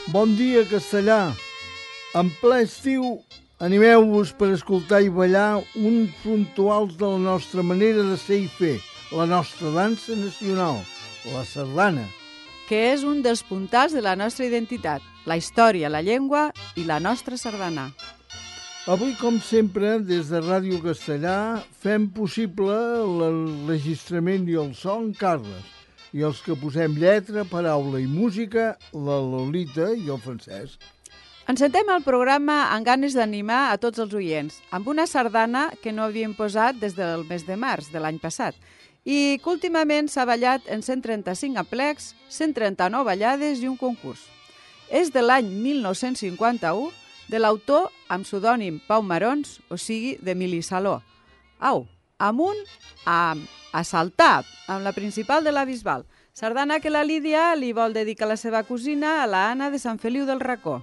Bon dia, Castellà. En ple estiu, animeu-vos per escoltar i ballar uns puntuals de la nostra manera de ser i fer, la nostra dansa nacional, la sardana. Que és un dels puntals de la nostra identitat, la història, la llengua i la nostra sardana. Avui, com sempre, des de Ràdio Castellà, fem possible l'enregistrament i el so en Carles, i els que posem lletra, paraula i música, la Lolita i el Francesc. Encetem el programa amb ganes d'animar a tots els oients, amb una sardana que no havíem posat des del mes de març de l'any passat i que últimament s'ha ballat en 135 aplecs, 139 ballades i un concurs. És de l'any 1951, de l'autor amb pseudònim Pau Marons, o sigui, d'Emili Saló. Au, amunt, a saltar, amb la principal de la Bisbal. Sardana que la Lídia li vol dedicar a la seva cosina, a la Anna de Sant Feliu del Racó.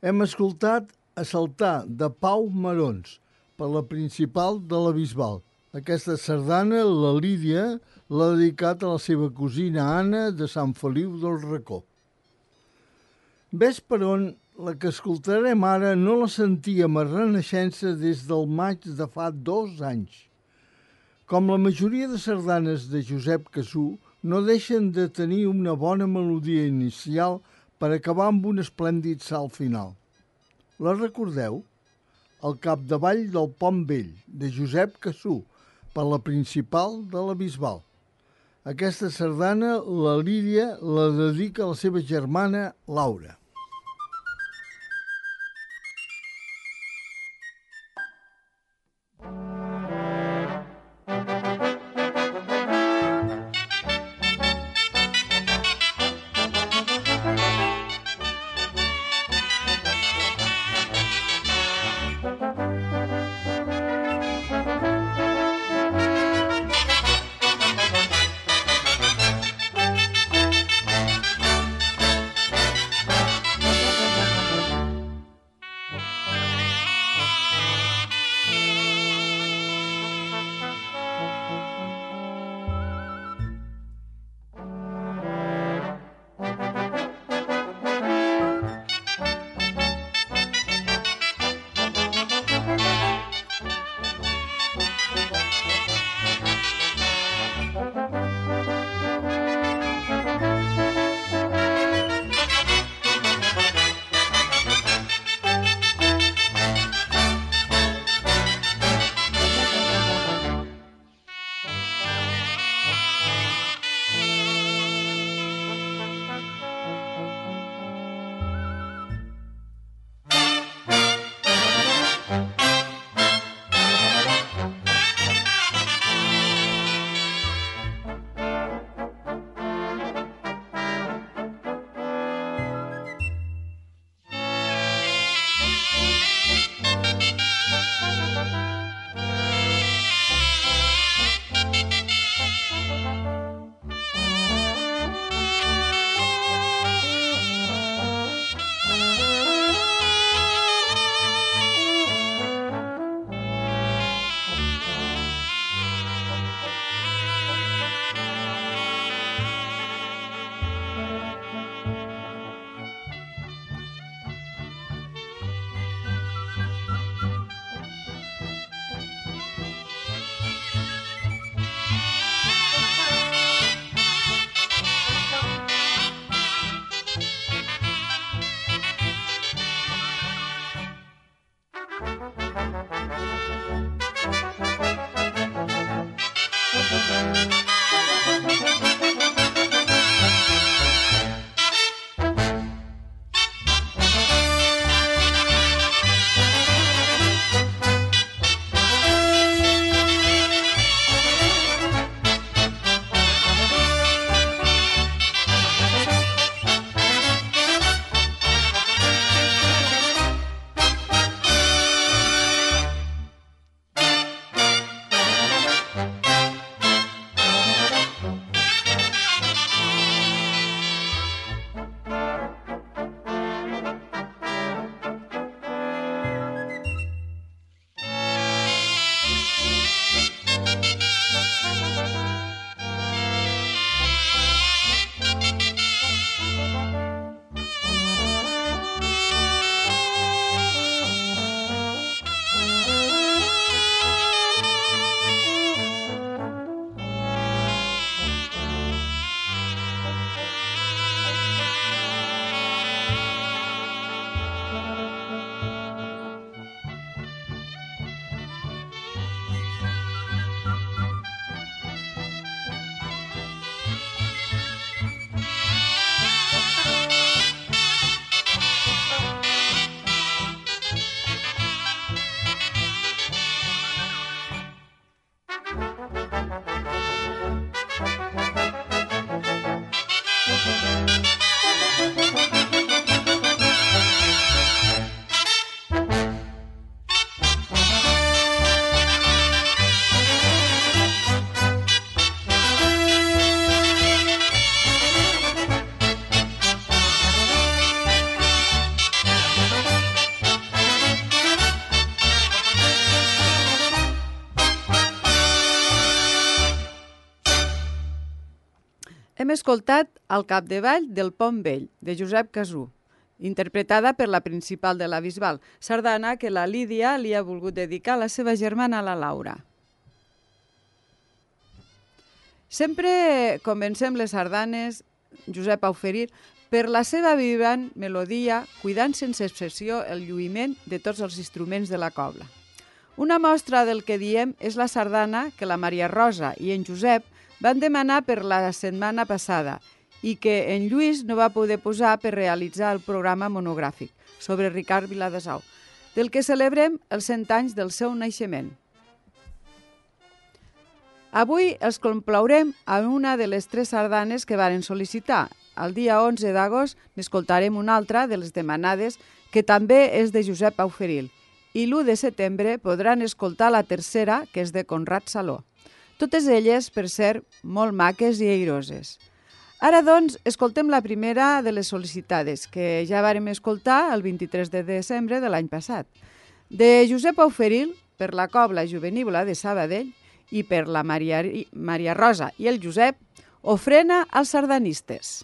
Hem escoltat Assaltar de Pau Marons per la Principal de la Bisbal. Aquesta sardana, la Lídia, l'ha dedicat a la seva cosina Anna de Sant Feliu del Racó. Ves per on la que escoltarem ara no la sentíem a Renaixença des del maig de fa 2 anys. Com la majoria de sardanes de Josep Cassú, no deixen de tenir una bona melodia inicial per acabar amb un esplèndid salt final. La recordeu? El capdavall del Pont Vell, de Josep Cassú, per la Principal de la Bisbal. Aquesta sardana, la Lídia, la dedica a la seva germana Laura. escoltat Al capdavall del Pont Vell, de Josep Casú, interpretada per la principal de la Bisbal, sardana que la Lídia li ha volgut dedicar a la seva germana, la Laura. Sempre comencem les sardanes, Josep Auferil, per la seva vivant melodia, cuidant sense excepció el lluïment de tots els instruments de la cobla. Una mostra del que diem és la sardana que la Maria Rosa i en Josep van demanar per la setmana passada i que en Lluís no va poder posar per realitzar el programa monogràfic sobre Ricard Viladesau, del que celebrem els 100 anys del seu naixement. Avui els complaurem a una de les 3 sardanes que varen sol·licitar. El dia 11 d'agost n'escoltarem una altra de les demanades que també és de Josep Auferil i l'1 de setembre podran escoltar la tercera, que és de Conrad Saló. Totes elles, per ser, molt maques i airoses. Ara, doncs, escoltem la primera de les sol·licitades, que ja vàrem escoltar el 23 de desembre de l'any passat. De Josep Auferil, per la Cobla Juvenívola de Sabadell, i per la Maria Rosa i el Josep, Ofrena als sardanistes.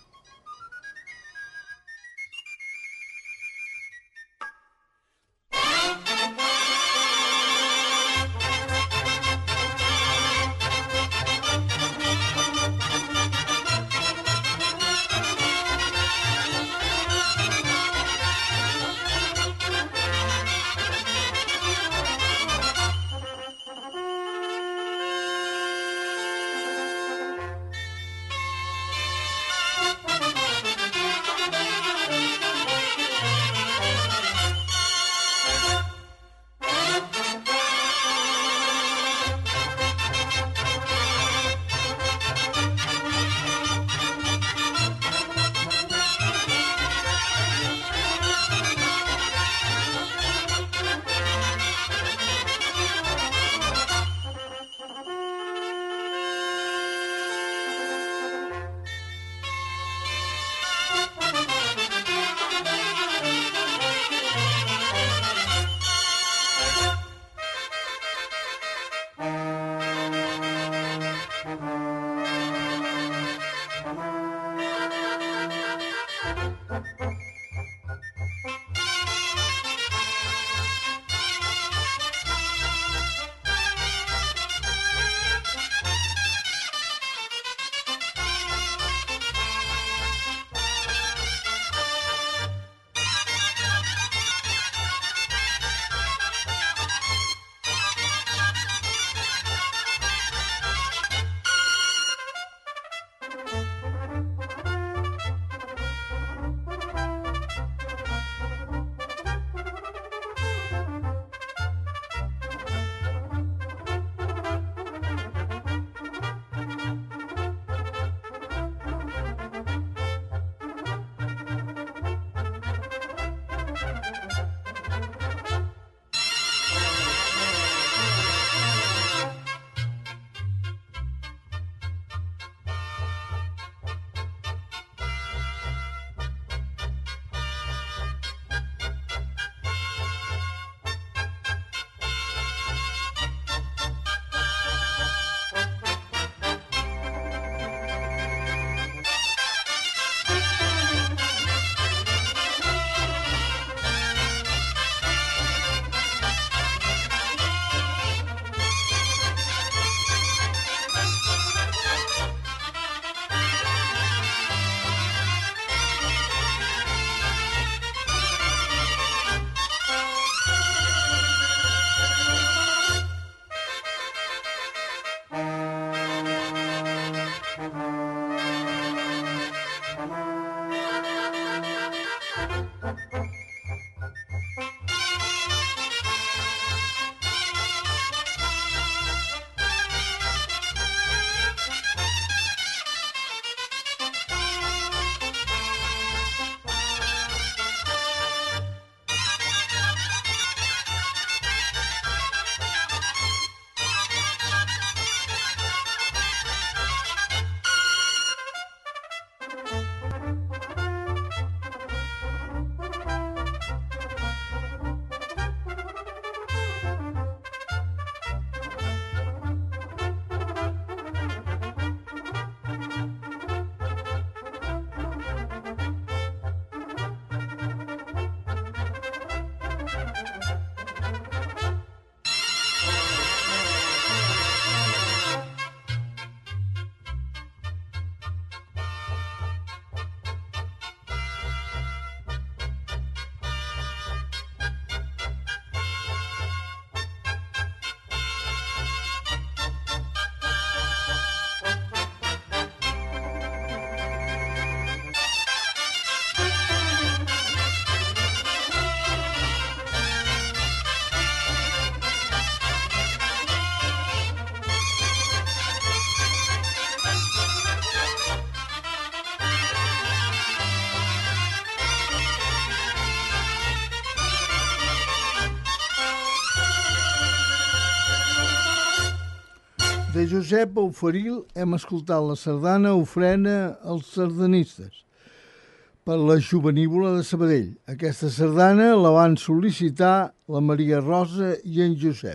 De Josep Auferil hem escoltat la sardana Ofrena als sardanistes per la Jovenívola de Sabadell. Aquesta sardana la van sol·licitar la Maria Rosa i en Josep.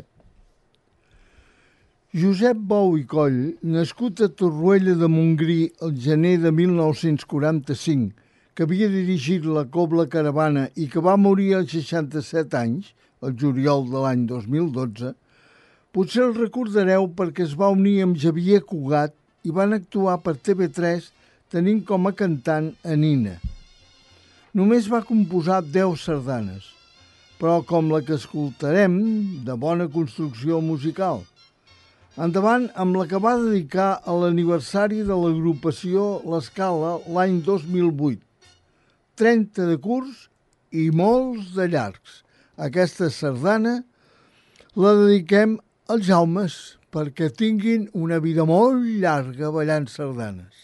Josep Bou i Coll, nascut a Torroella de Montgrí el gener de 1945, que havia dirigit la Cobla Caravana i que va morir als 67 anys, el juliol de l'any 2012, potser el recordareu perquè es va unir amb Xavier Cugat i van actuar per TV3 tenint com a cantant a Nina. Només va composar 10 sardanes, però com la que escoltarem, de bona construcció musical. Endavant amb la que va dedicar a l'aniversari de l'agrupació L'Escala l'any 2008. 30 de curts i molts de llargs. Aquesta sardana la dediquem als Jaumes perquè tinguin una vida molt llarga ballant sardanes.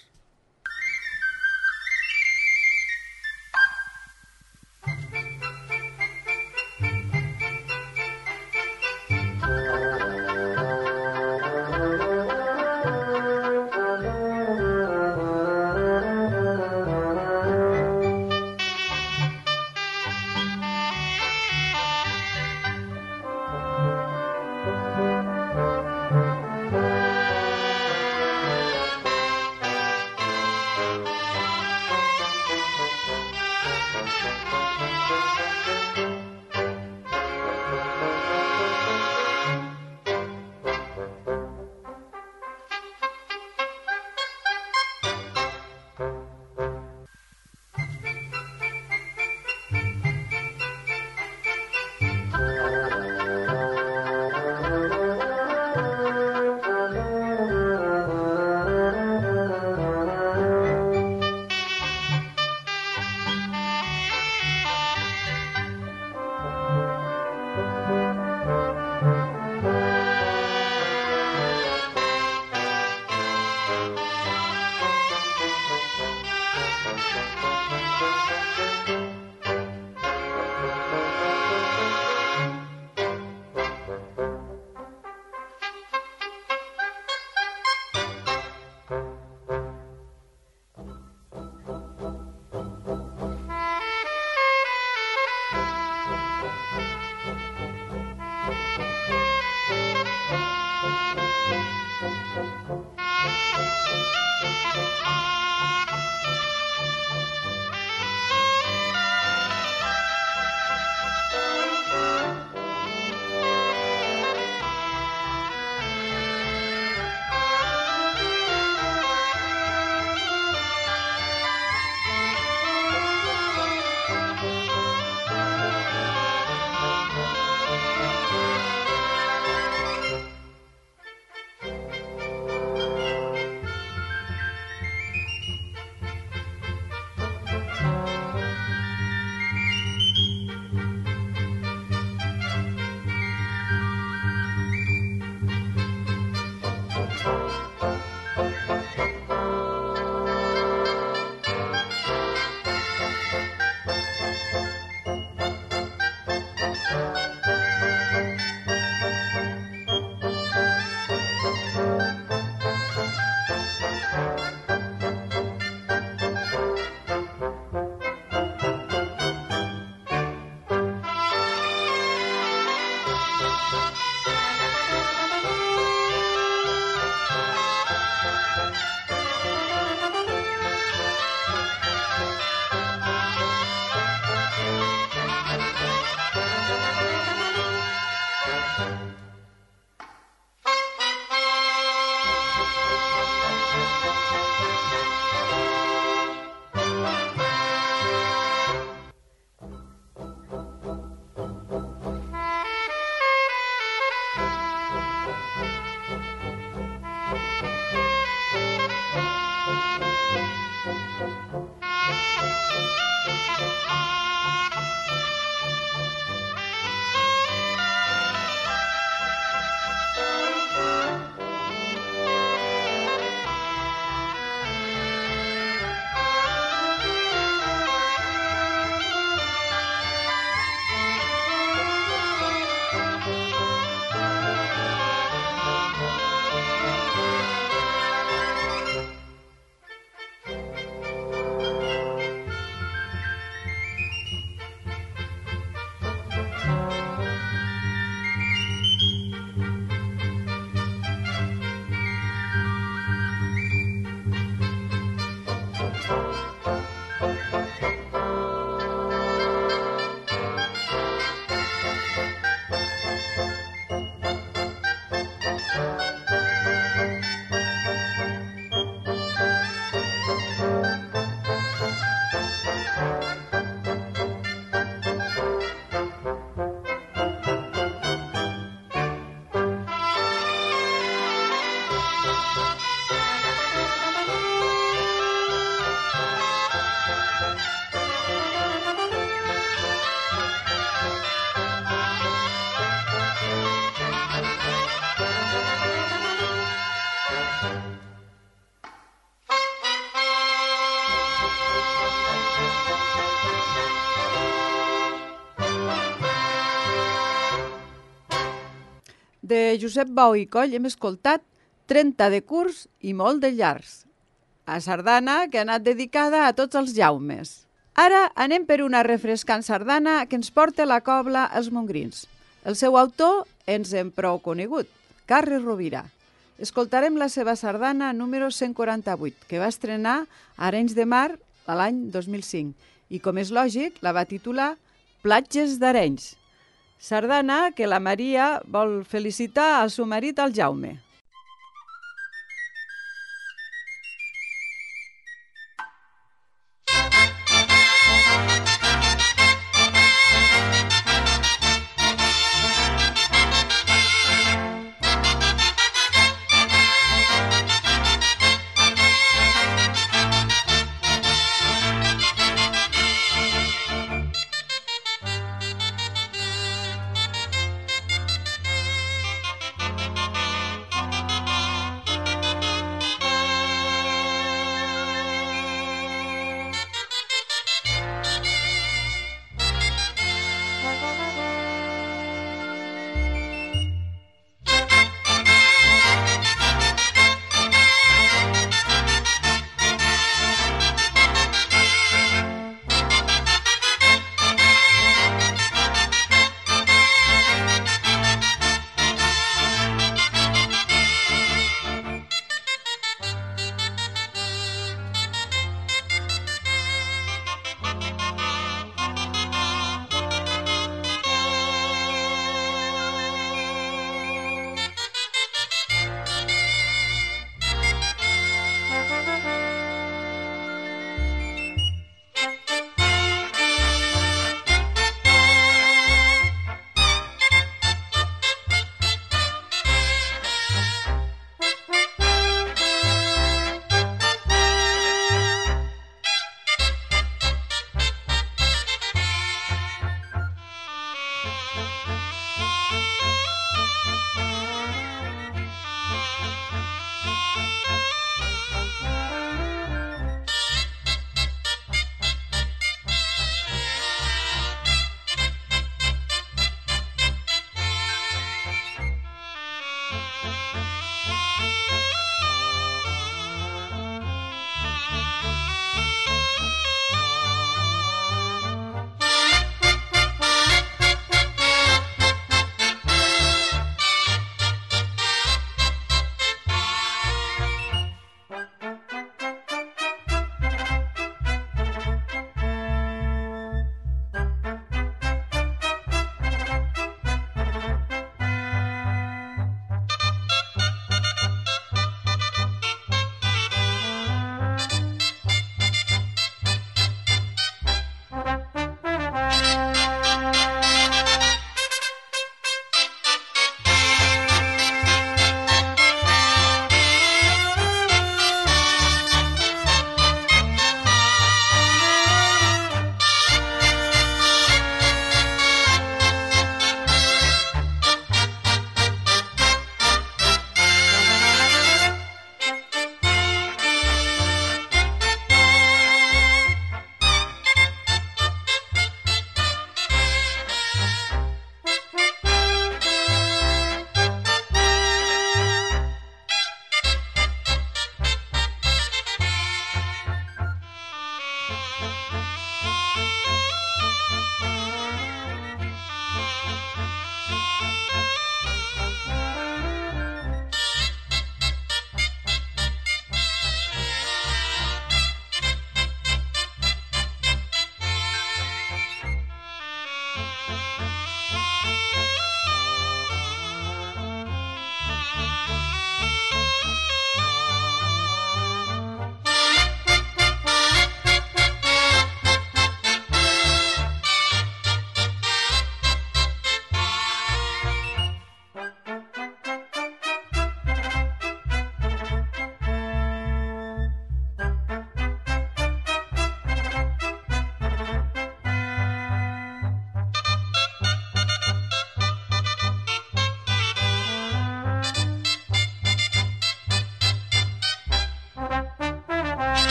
De Josep Bau i Coll hem escoltat 30 de curts i molt de llargs. A sardana que ha anat dedicada a tots els Jaumes. Ara anem per una refrescant sardana que ens porta la cobla Els Mongrins. El seu autor ens hem prou conegut, Carles Rovira. Escoltarem la seva sardana número 148, que va estrenar a Arenys de Mar l'any 2005 i, com és lògic, la va titular Platges d'Arenys. Sardana que la Maria vol felicitar al seu marit, el Jaume.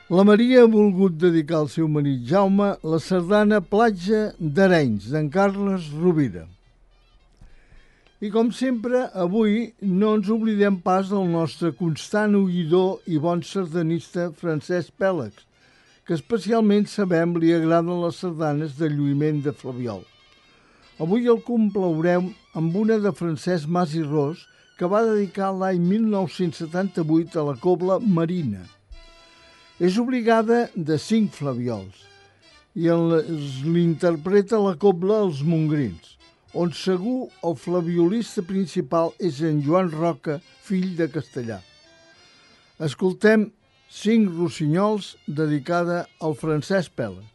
La Maria ha volgut dedicar al seu marit Jaume la sardana Platja d'Arenys, d'en Carles Rovira. I com sempre, avui no ens oblidem pas del nostre constant oïdor i bon sardanista Francesc Pèlex, que especialment sabem li agraden les sardanes de lluïment de Flabiol. Avui el complaurem amb una de Francesc Mas i Ros, que va dedicar l'any 1978 a la cobla Marina. És obligada de 5 flabiols i l'interpreta la cobla Els Mongrins, on segur el flabiolista principal és en Joan Roca, fill de Castellà. Escoltem 5 rossinyols dedicada al Francesc Pèlex.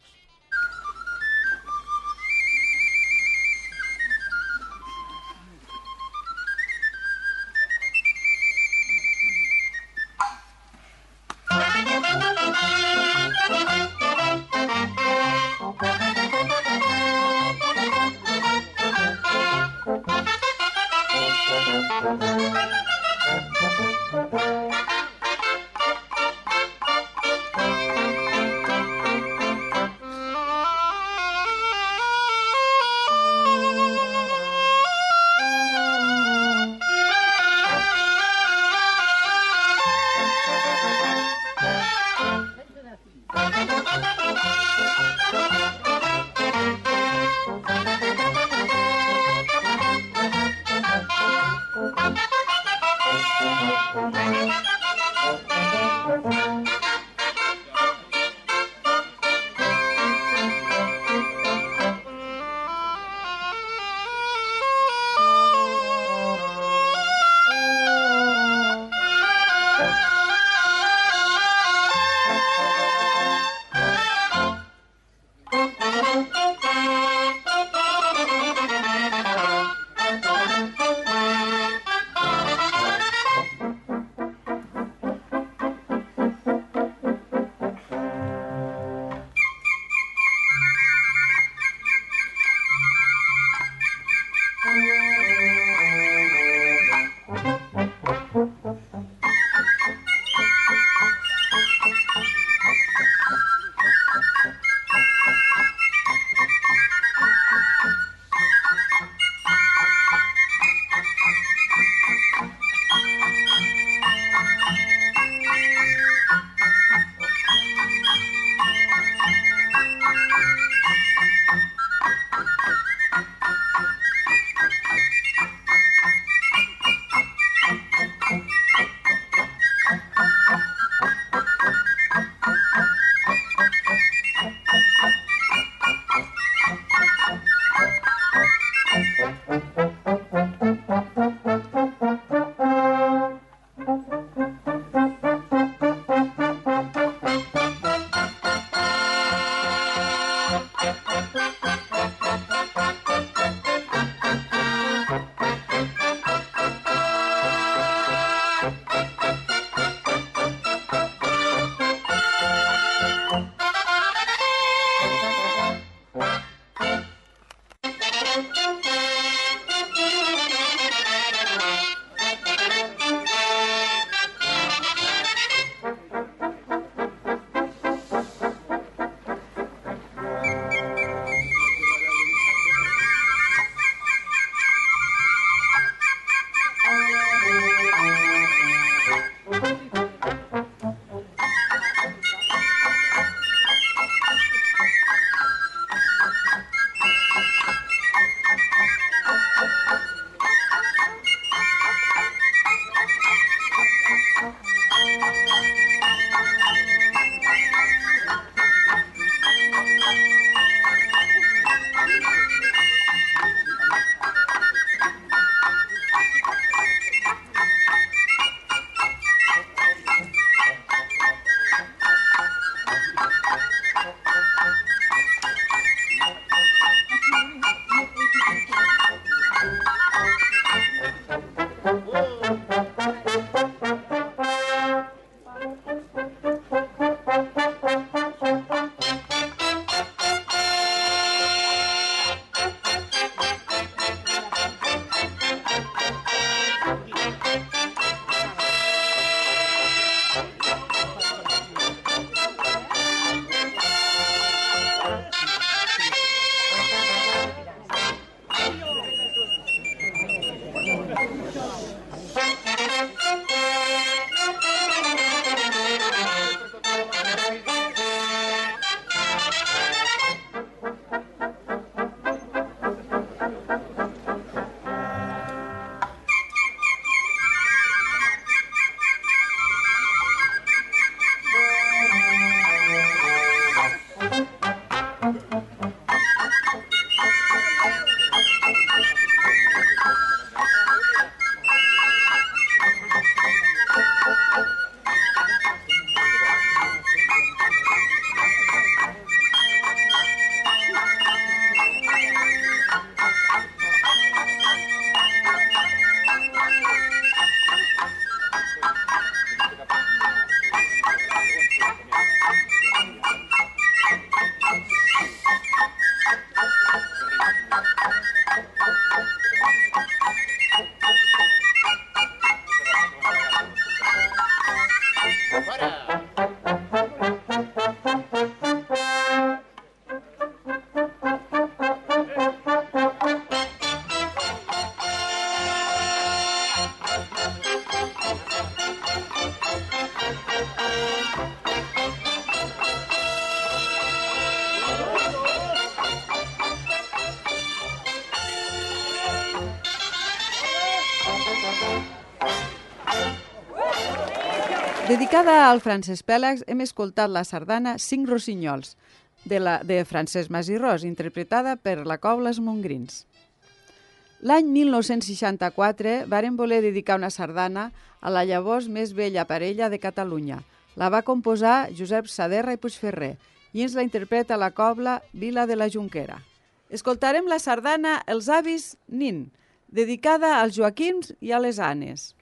Dedicada al Francesc Pèlegs, hem escoltat la sardana Cinc Rossinyols, de Francesc Masirós, interpretada per la Cobla Els Montgrins. L'any 1964 varen voler dedicar una sardana a la llavors més vella parella de Catalunya. La va composar Josep Saderra i Puigferrer i ens la interpreta la Cobla Vila de la Jonquera. Escoltarem la sardana Els avis Nin, dedicada als Joaquims i a les Anes.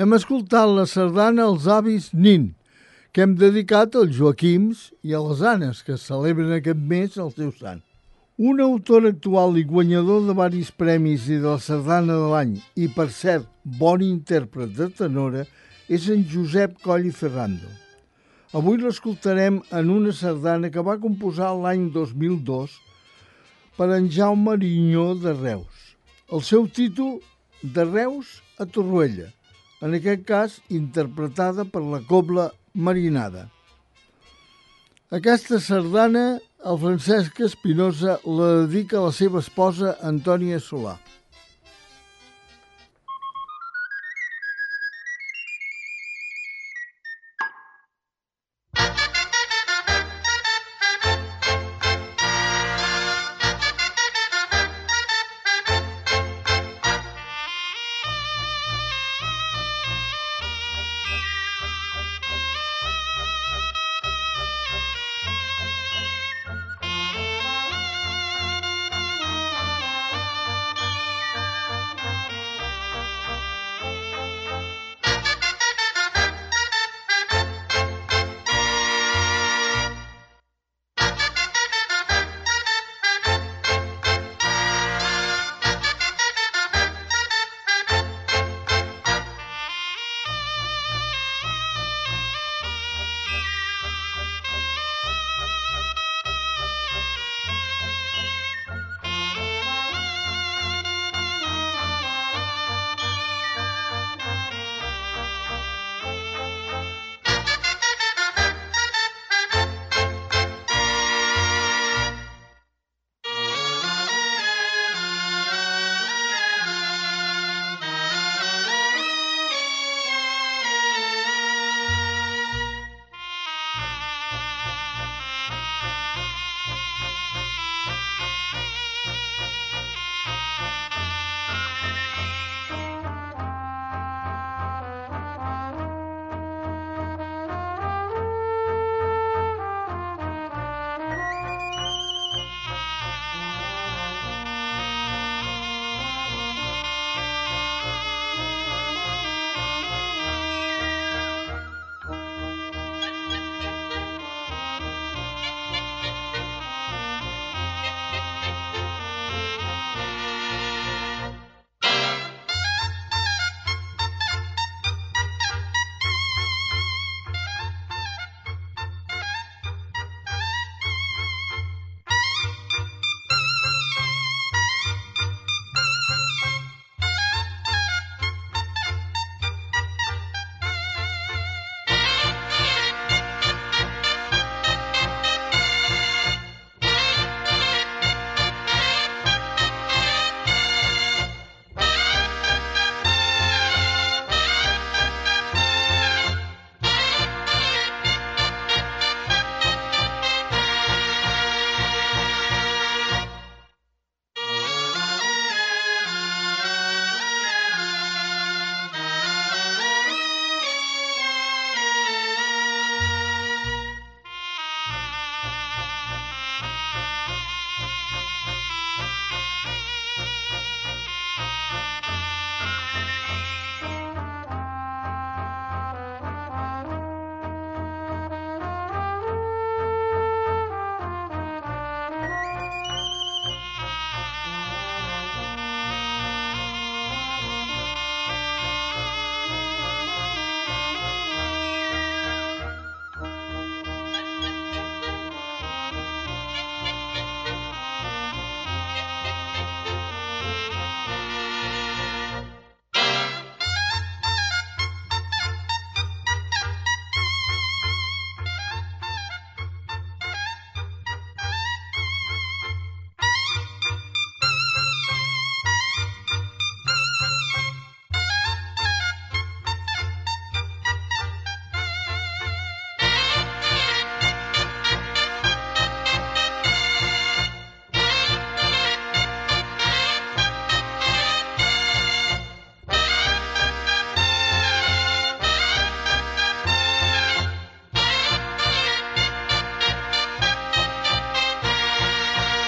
Hem escoltat la sardana Els avis Nin, que hem dedicat als Joaquims i a les Anes, que celebren aquest mes el seu sant. Un autor actual i guanyador de varis premis i de la sardana de l'any, i per cert, bon intèrpret de tenora, és en Josep Coll i Ferrando. Avui l'escoltarem en una sardana que va composar l'any 2002 per en Jaume Arinyó de Reus. El seu títol, De Reus a Torroella, en aquest cas interpretada per la Cobla Marinada. Aquesta sardana el Francesc Espinosa la dedica a la seva esposa Antònia Solà.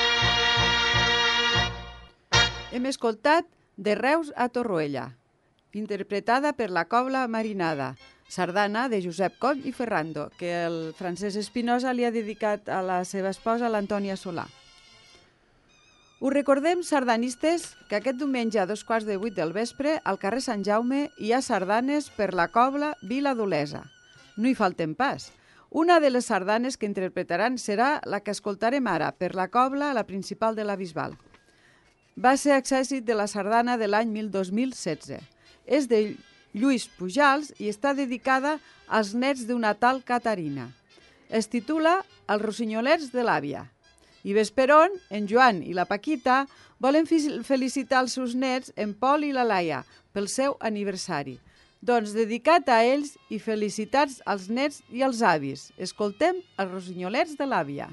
Hem escoltat De Reus a Torroella. interpretada per la Cobla Marinada, sardana de Josep Coll i Ferrando, que el Francesc Espinosa li ha dedicat a la seva esposa, l'Antònia Solà. Us recordem, sardanistes, que aquest diumenge a 7:15 del vespre, al carrer Sant Jaume, hi ha sardanes per la Cobla Vila d'Olesa. No hi falten pas. Una de les sardanes que interpretaran serà la que escoltarem ara, per la Cobla, la principal de la Bisbal. Va ser èxit de la sardana de l'any 2016. És de Lluís Pujals i està dedicada als nets d'una tal Caterina. Es titula Els rossinyolerts de l'àvia. I vesperon, en Joan i la Paquita volen felicitar els seus nets, en Pol i la Laia, pel seu aniversari. Doncs dedicat a ells i felicitats als nets i als avis. Escoltem els rossinyolerts de l'àvia.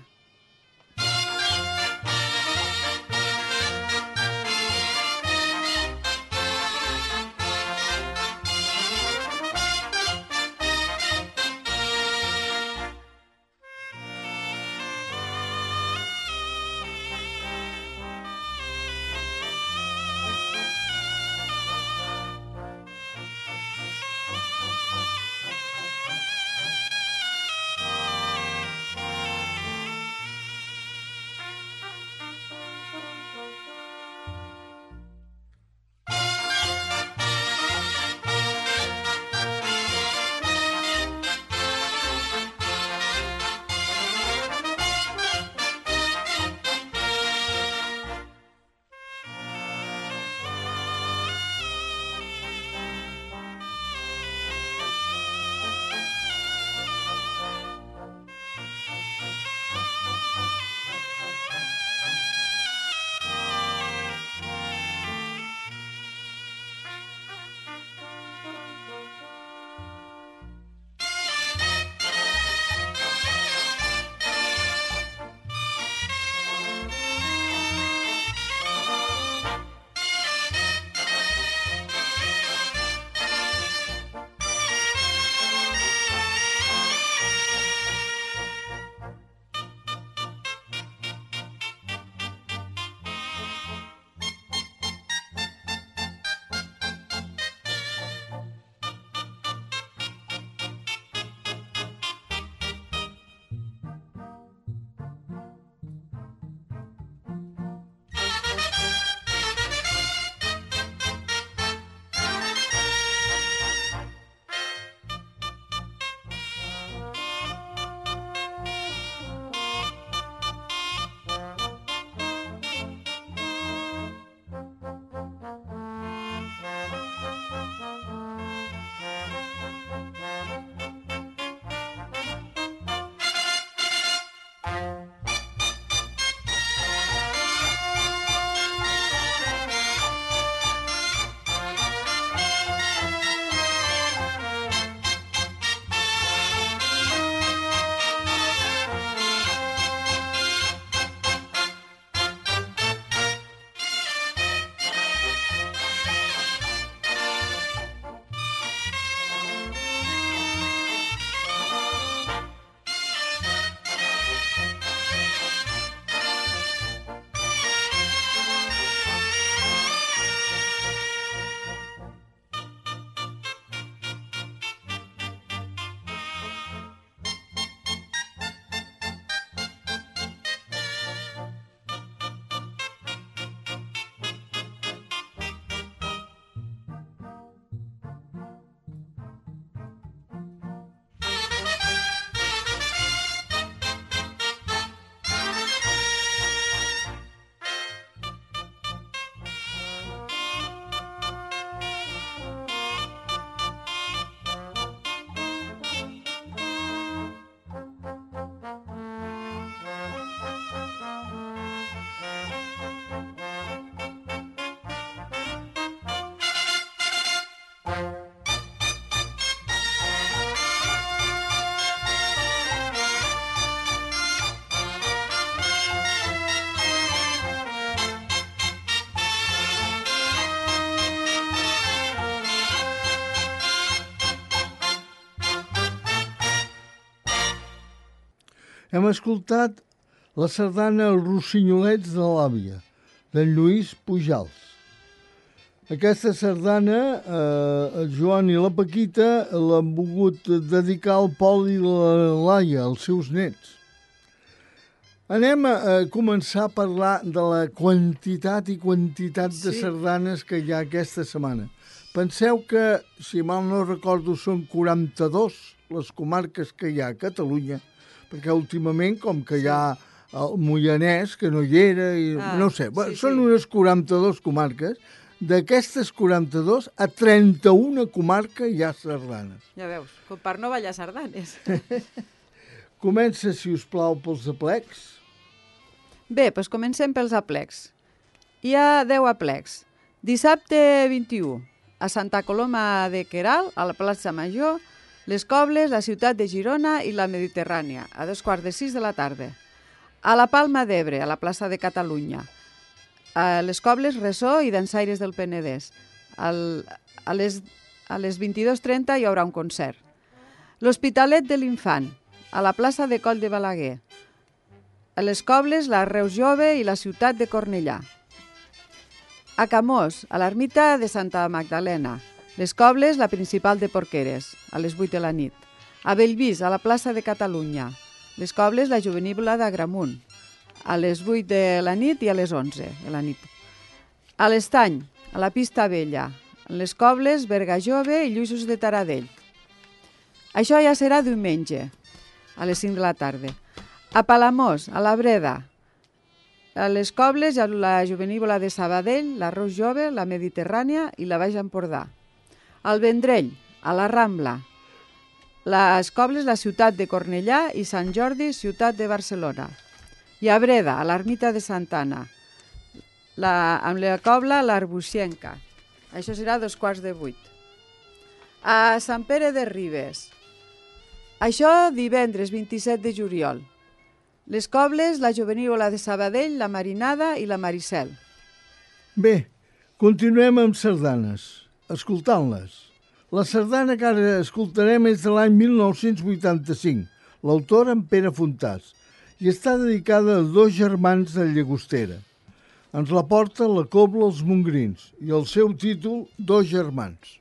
Hem escoltat la sardana Els rossinyolerts de l'àvia, d'en Lluís Pujals. Aquesta sardana, el Joan i la Paquita l'han volgut dedicar al Pol i la Laia, els seus nets. Anem a començar a parlar de la quantitat de sardanes que hi ha aquesta setmana. Penseu que, si mal no recordo, són 42 les comarques que hi ha a Catalunya, perquè últimament, com que hi ha el Moianès, que no hi era, i no sé, són unes 42 comarques. D'aquestes 42, a 31 comarques hi ha sardanes. Ja veus, com per no ballar sardanes. Comença, si us plau, pels aplecs. Bé, doncs comencem pels aplecs. Hi ha 10 aplecs. Dissabte 21, a Santa Coloma de Queralt, a la plaça Major, les Cobles, la ciutat de Girona i la Mediterrània, a 2:45 de la tarda. A la Palma d'Ebre, a la plaça de Catalunya. A les Cobles, ressò i dansaires del Penedès. A les 22:30 hi haurà un concert. L'Hospitalet de l'Infant, a la plaça de Coll de Balaguer. A les Cobles, la Reus Jove i la ciutat de Cornellà. A Camós, a l'ermita de Santa Magdalena. Les Cobles, la principal de Porqueres, a les 8 de la nit. A Bellvís, a la plaça de Catalunya. Les Cobles, la juvenívola d'Agramunt, a les 8 de la nit i a les 11 de la nit. A l'Estany, a la pista vella. A les Cobles, Berga Jove i Lluïsos de Taradell. Això ja serà diumenge, a les 5 de la tarda. A Palamós, a la Breda. A les Cobles hi ha la juvenívola de Sabadell, la Reus Jove, la Mediterrània i la Baix Empordà. Al Vendrell, a la Rambla. Les Cobles, la ciutat de Cornellà i Sant Jordi, ciutat de Barcelona. I a Breda, a l'ermita de Santa Anna. Amb la cobla, l'Arbuixenca. Això serà a 7:45. A Sant Pere de Ribes. Això divendres 27 de juliol. Les Cobles, la juvenívola de Sabadell, la Marinada i la Maricel. Bé, continuem amb sardanes, escoltant-les. La sardana que ara escoltarem és de l'any 1985, l'autor en Pere Fontàs, i està dedicada a 2 germans de Llagostera. Ens la porta la Cobla Els Mongrins i el seu títol, 2 germans.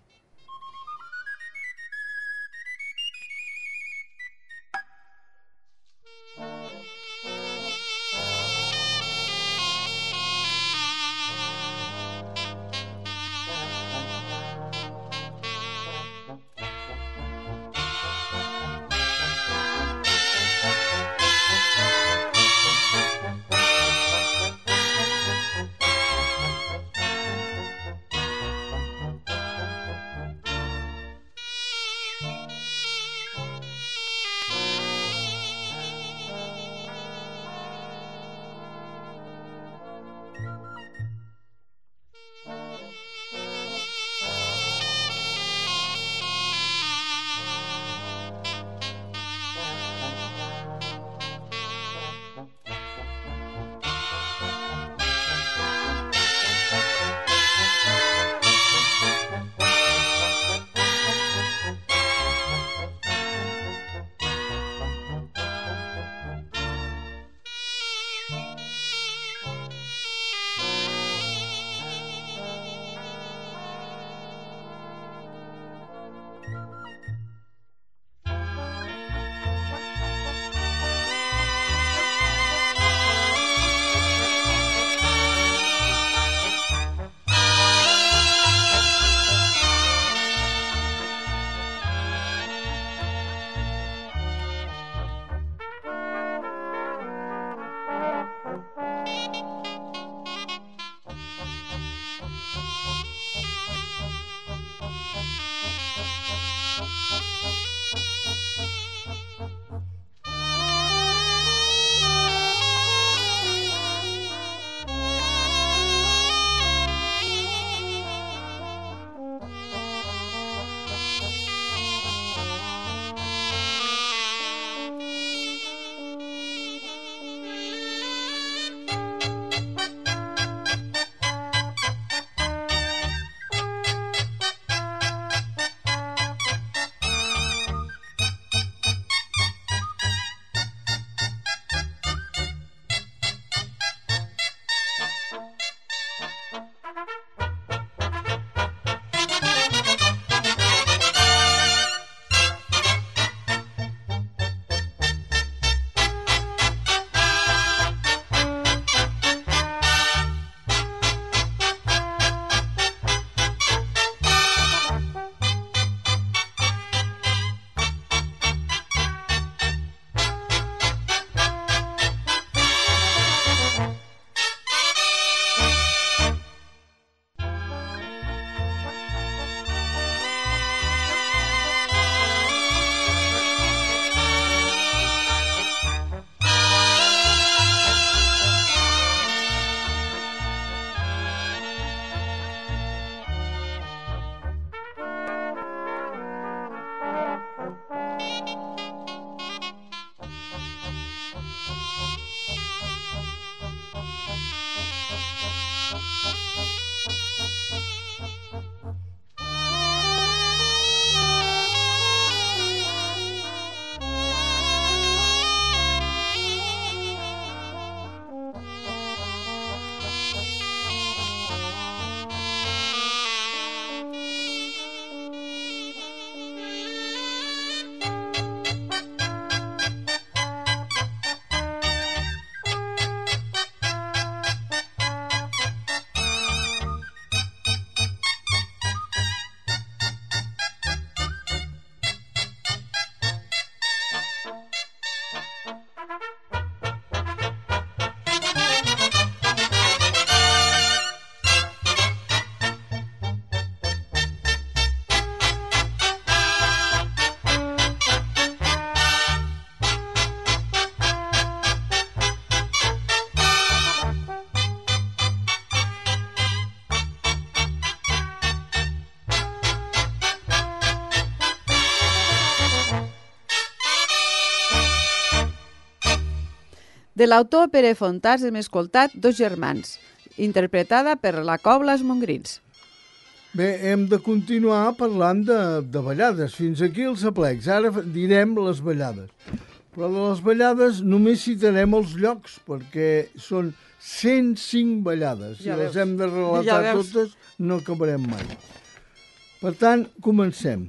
De l'autor Pere Fontàs hem escoltat Dos germans, interpretada per la Cobla Els Mongrins. Bé, hem de continuar parlant de ballades. Fins aquí els aplecs. Ara direm les ballades. Però de les ballades només citarem els llocs, perquè són 105 ballades. Si les hem de relatar totes, no acabarem mai. Per tant, comencem.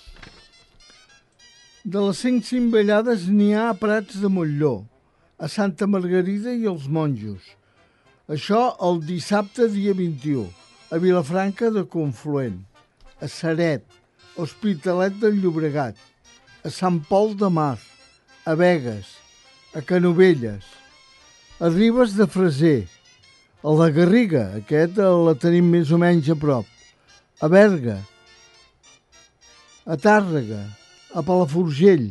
De les 105 ballades n'hi ha a Prats de Montllor, a Santa Margarida i els Monjos. Això el dissabte, dia 21, a Vilafranca de Confluent, a Ceret, a Hospitalet del Llobregat, a Sant Pol de Mar, a Begues, a Canovelles, a Ribes de Freser, a la Garriga, aquesta la tenim més o menys a prop, a Berga, a Tàrrega, a Palafrugell.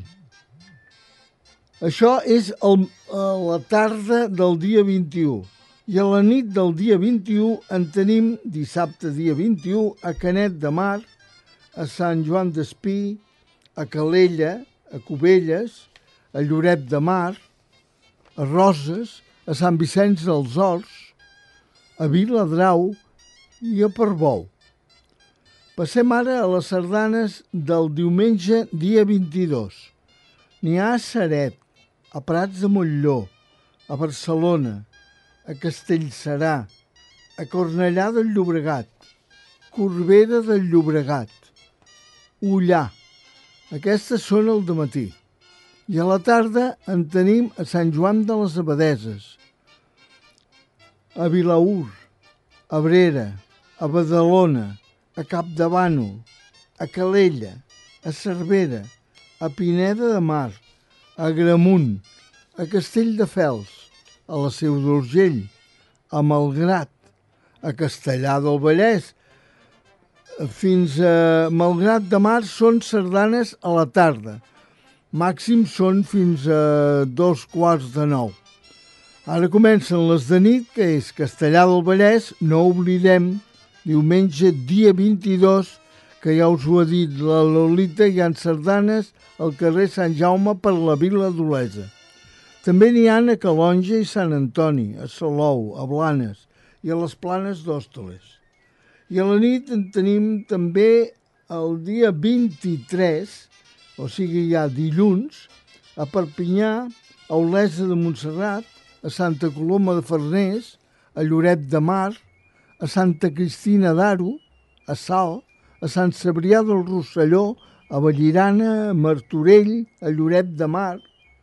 Això és a la tarda del dia 21. I a la nit del dia 21 en tenim, dissabte dia 21, a Canet de Mar, a Sant Joan d'Espí, a Calella, a Cubelles, a Lloret de Mar, a Roses, a Sant Vicenç dels Horts, a Viladrau i a Portbou. Passem ara a les sardanes del diumenge dia 22. N'hi ha a Ceret, a Prats de Montllor, a Barcelona, a Castellserà, a Cornellà del Llobregat, Corbera del Llobregat, Ullà. Aquestes són el dematí. I a la tarda en tenim a Sant Joan de les Abadesses, a Vilaür, a Abrera, a Badalona, a Capdavànol, a Calella, a Cervera, a Pineda de Mar, a Agramunt, a Castelldefels, a la Seu d'Urgell, a Malgrat, a Castellar del Vallès. Fins a Malgrat de Mar són sardanes a la tarda. Màxim són fins a 8:45. Ara comencen les de nit, que és Castellar del Vallès. No oblidem, diumenge dia 22, que ja us ho ha dit la Lolita, hi ha sardanes al carrer Sant Jaume per la Vila d'Olesa. També n'hi ha a Calonja i Sant Antoni, a Salou, a Blanes i a les Planes d'Hòstoles. I a la nit en tenim també el dia 23, o sigui ja dilluns, a Perpinyà, a Olesa de Montserrat, a Santa Coloma de Farners, a Lloret de Mar, a Santa Cristina d'Aro, a Salt, a Sant Cebrià del Rosselló, a Vallirana, a Martorell, a Lloret de Mar.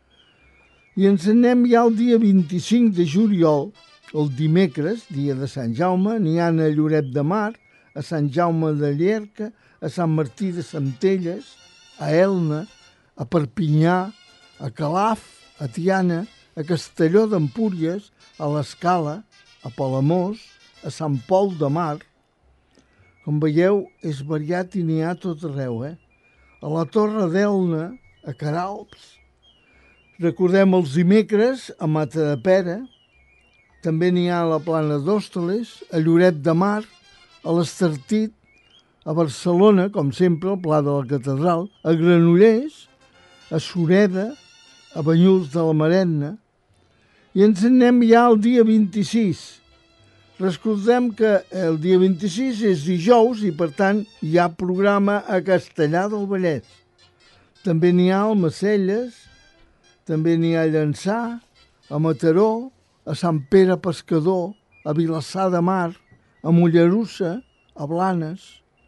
I ens anem ja el dia 25 de juliol, el dimecres, dia de Sant Jaume, n'hi ha a Lloret de Mar, a Sant Jaume de Llierca, a Sant Martí de Centelles, a Elna, a Perpinyà, a Calaf, a Tiana, a Castelló d'Empúries, a l'Escala, a Palamós, a Sant Pol de Mar. Com veieu, és variat i n'hi ha tot arreu, A la Torre d'Elna, a Queralbs. Recordem els dimecres a Matadepera, també n'hi ha a la Plana d'Hòstoles, a Lloret de Mar, a l'Estartit, a Barcelona, com sempre, al Pla de la Catedral, a Granollers, a Sureda, a Banyuls de la Marenda. I ens anem ja al dia 26. Recordem que el dia 26 és dijous i, per tant, hi ha programa a Castellar del Vallès. També n'hi ha a Almacelles, també n'hi ha a Llançà, a Mataró, a Sant Pere Pescador, a Vilassar de Mar, a Mollerussa, a Blanes.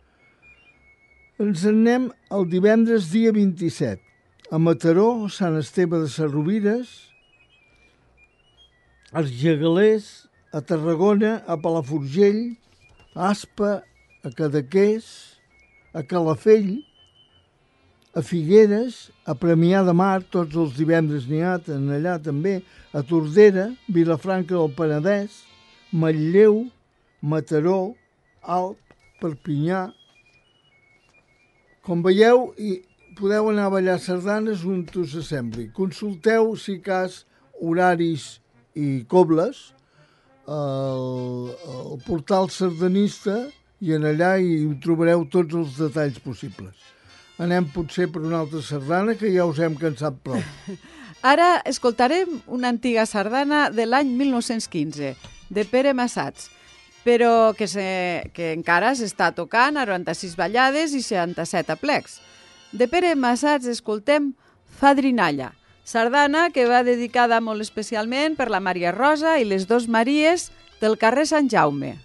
Ens anem el divendres dia 27. A Mataró, Sant Esteve de Sarrovires, a Argelers, a Tarragona, a Palafrugell, a Aspa, a Cadaqués, a Calafell, a Figueres, a Premià de Mar, tots els divendres n'hi ha allà també, a Tordera, Vilafranca del Penedès, Manlleu, Mataró, Alp, Perpinyà. Com veieu, podeu anar a ballar sardanes on us sembli. Consulteu, si cas, horaris i cobles, el portal sardanista, i en allà hi trobareu tots els detalls possibles. Anem potser per una altra sardana que ja us hem cansat prou. Ara escoltarem una antiga sardana de l'any 1915, de Pere Massats, però que encara s'està tocant a 96 ballades i 67 aplecs. De Pere Massats escoltem Fadrinalla, sardana que va dedicada molt especialment per la Maria Rosa i les dos Maries del carrer Sant Jaume.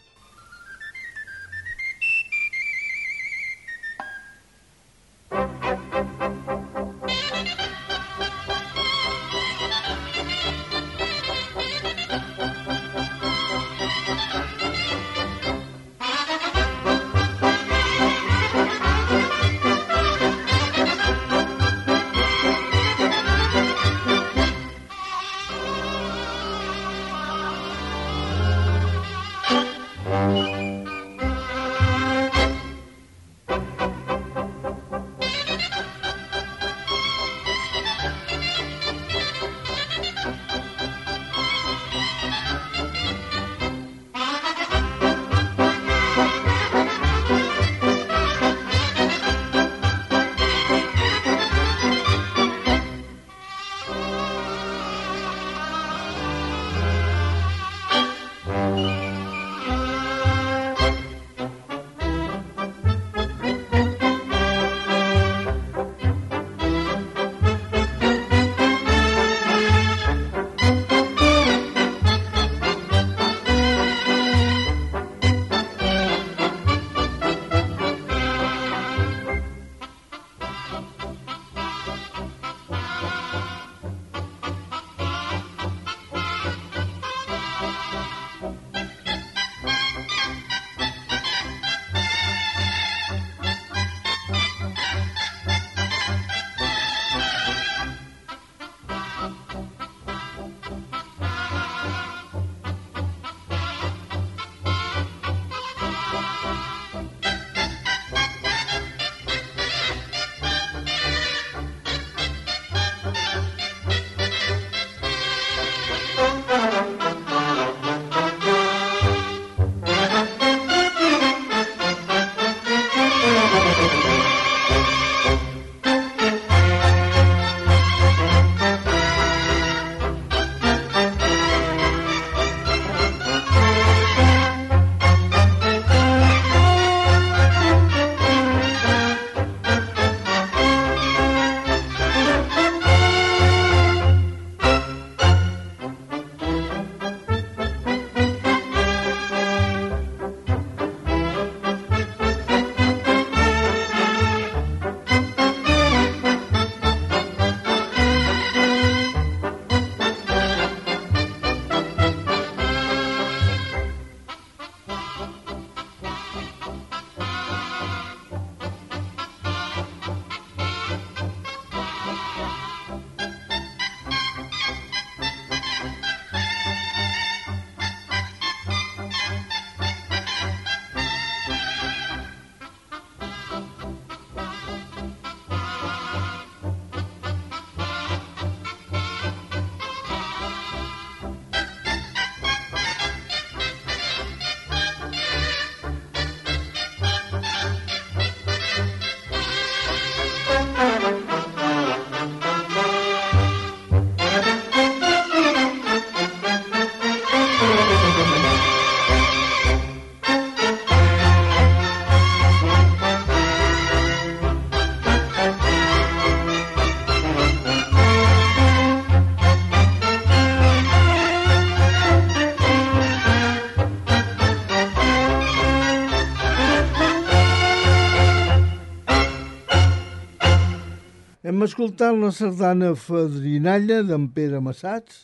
Hem escoltat la sardana Fadrinalla d'en Pere Massats,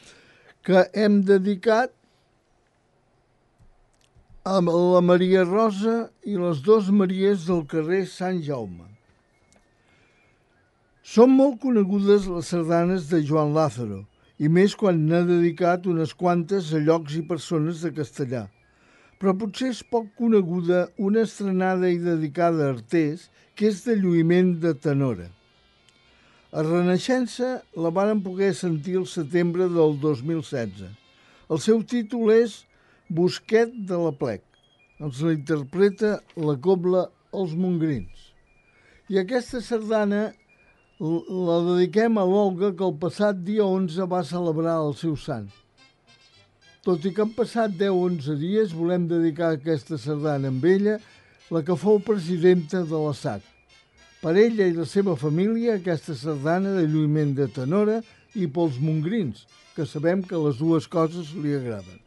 que hem dedicat a la Maria Rosa i les dos Maries del carrer Sant Jaume. Són molt conegudes les sardanes de Joan Lázaro, i més quan n'ha dedicat unes quantes a llocs i persones de Castellà. Però potser és poc coneguda una estrenada i dedicada a arters, que és de lluïment de tenora. A Renaixença la varen poder sentir el setembre del 2016. El seu títol és Bosquet de l'Aplec. Ens la interpreta la cobla Els Mongrins. I aquesta sardana la dediquem a l'Olga, que el passat dia 11 va celebrar el seu sant. Tot i que han passat 10-11 dies, volem dedicar aquesta sardana amb ella, la que fou presidenta de la SAC. Per ella i la seva família, aquesta sardana de lluïment de tenora i pels mongrins, que sabem que les dues coses li agraden.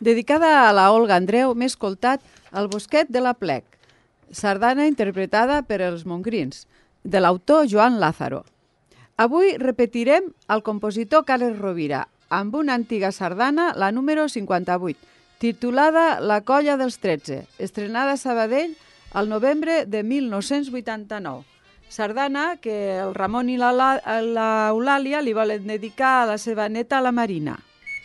dedicada a la Olga Andreu, m'he escoltat El bosquet de la plec, sardana interpretada per els Mongrins, de l'autor Joan Lázaro. Avui repetirem el compositor Carles Rovira amb una antiga sardana, la número 58, titulada La colla dels 13, estrenada a Sabadell al novembre de 1989. Sardana que el Ramon i l'Eulàlia li volen dedicar a la seva neta, la Marina.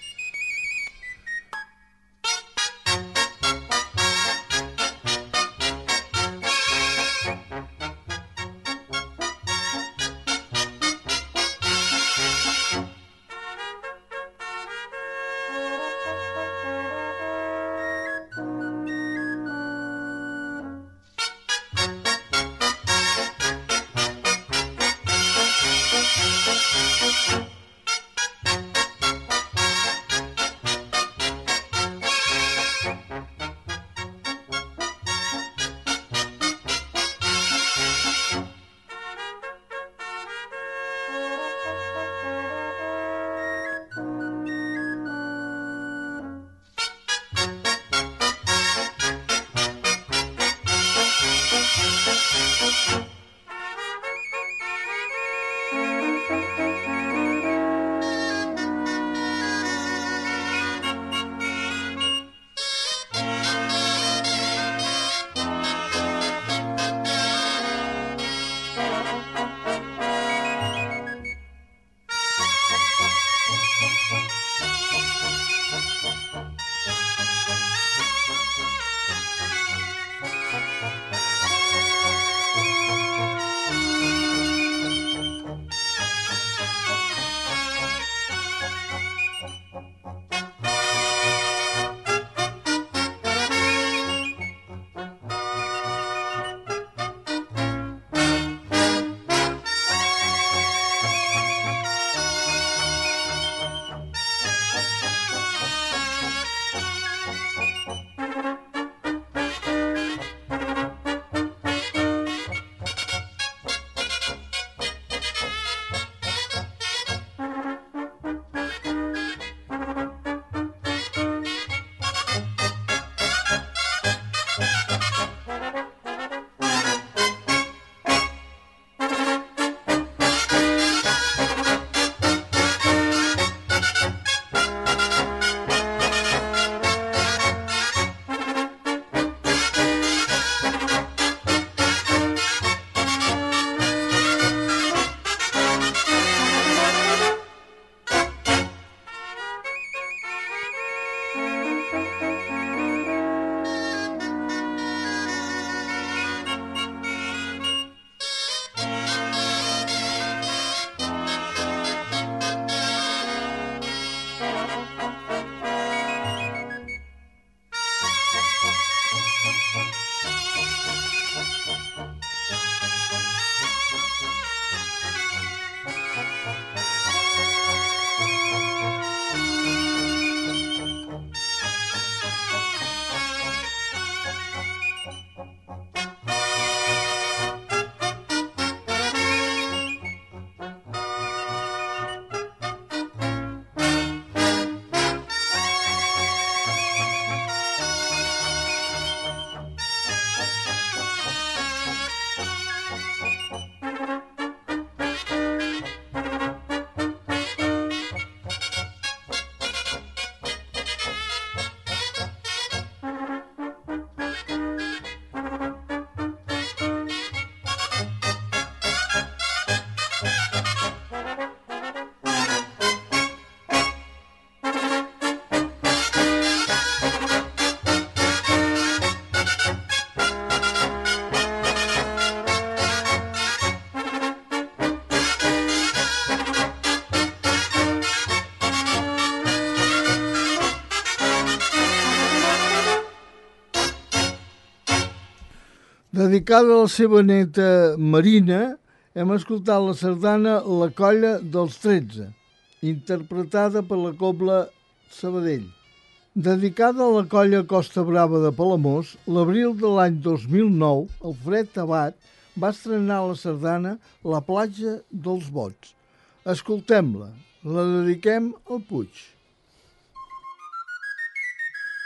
Dedicada a la seva neta Marina, hem escoltat la sardana La colla dels 13, interpretada per la Cobla Sabadell. Dedicada a la colla Costa Brava de Palamós, l'abril de l'any 2009, Alfred Abad va estrenar la sardana La platja dels bots. Escoltem-la, la dediquem al Puig.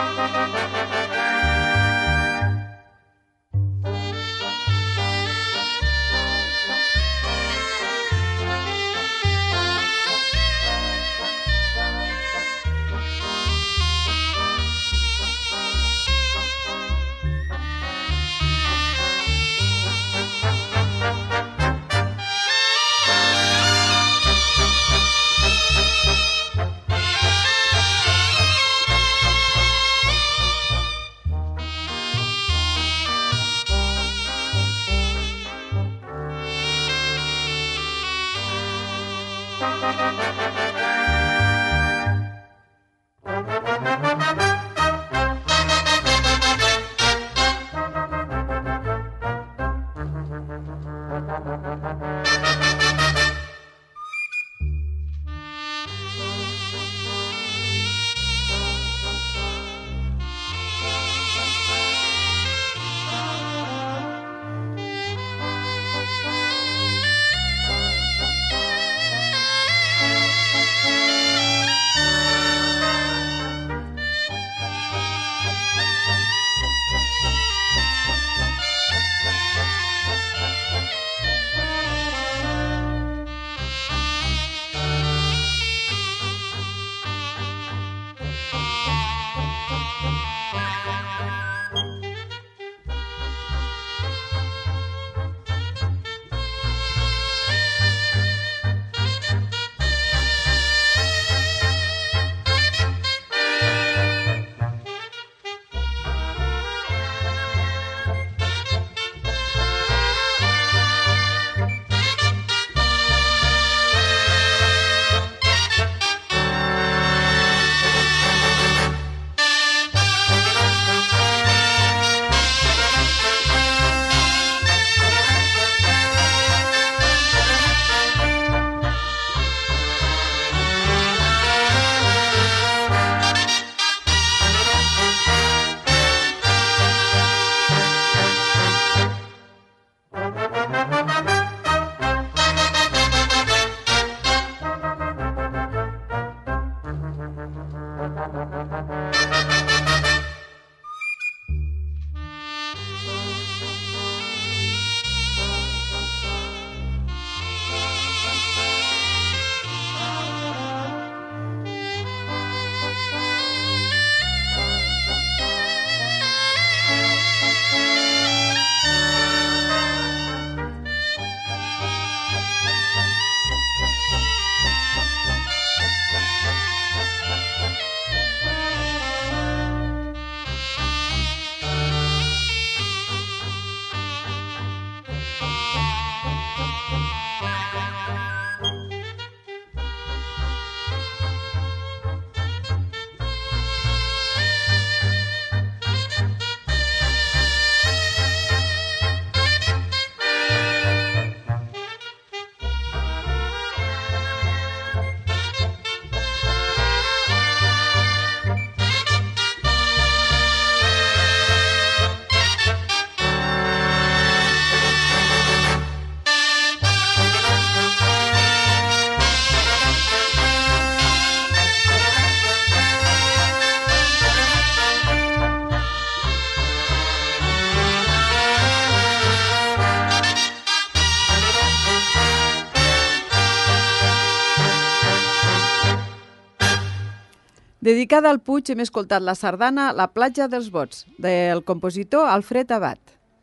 Dedicada al Puig hem escoltat la sardana La platja dels bots, del compositor Alfred Abat.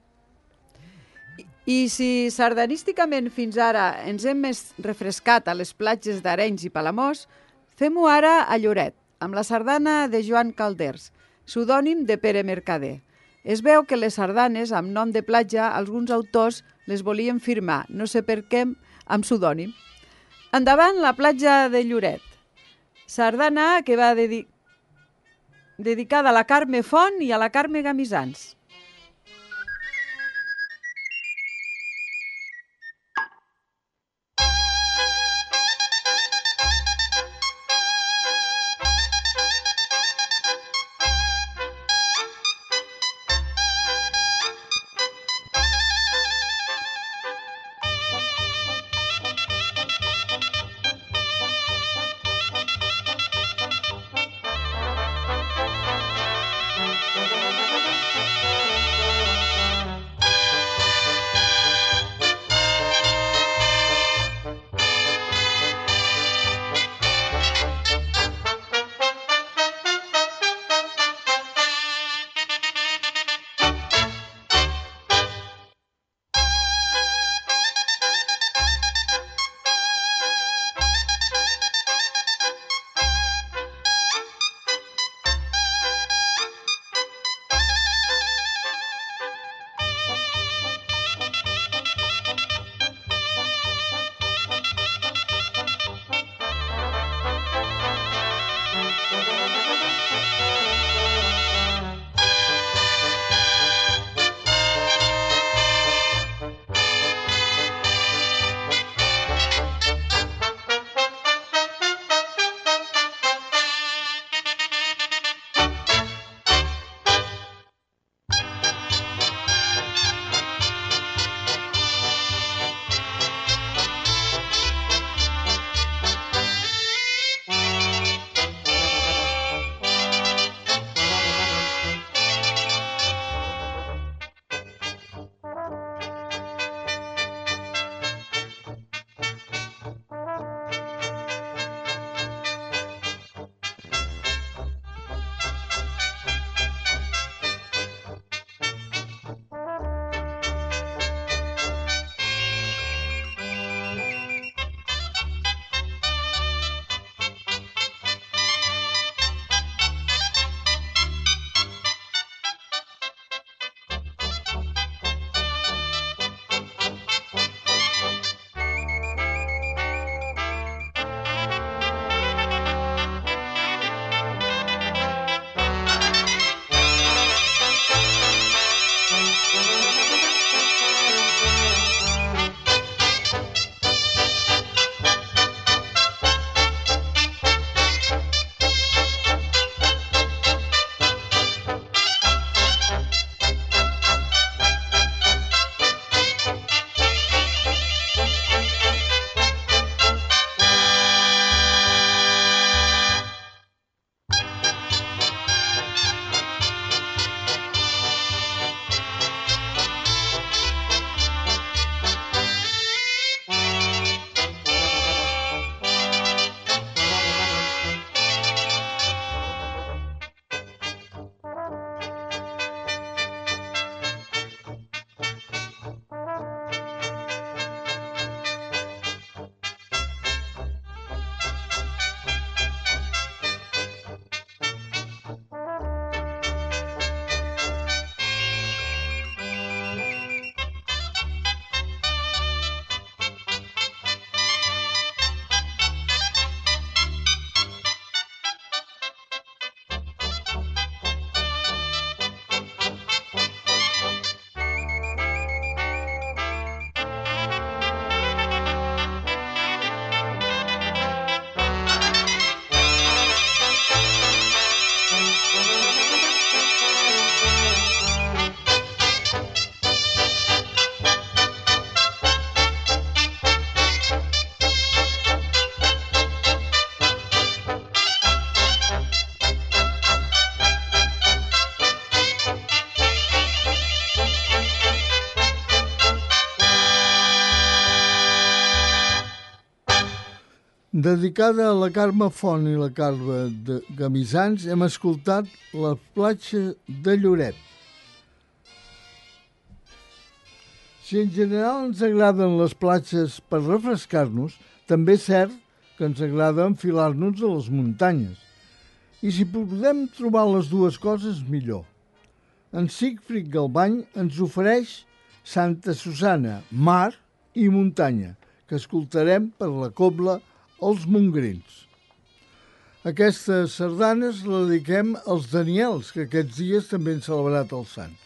I si sardanísticament fins ara ens hem més refrescat a les platges d'Arenys i Palamós, fem-ho ara a Lloret, amb la sardana de Joan Calders, pseudònim de Pere Mercader. Es veu que les sardanes amb nom de platja alguns autors les volien firmar, no sé per què, amb pseudònim. Endavant la platja de Lloret. Sardana que va dedicada a la Carme Font i a la Carme Gamisans. Dedicada a la Carme Font i la Carme de Gamisans, hem escoltat La platja de Lloret. Si en general ens agraden les platges per refrescar-nos, també és cert que ens agrada enfilar-nos a les muntanyes. I si podem trobar les dues coses, millor. En Siegfried Galbany ens ofereix Santa Susana, mar i muntanya, que escoltarem per la cobla Els Mongrins. Aquestes sardanes la dediquem als Daniels, que aquests dies també han celebrat els sants.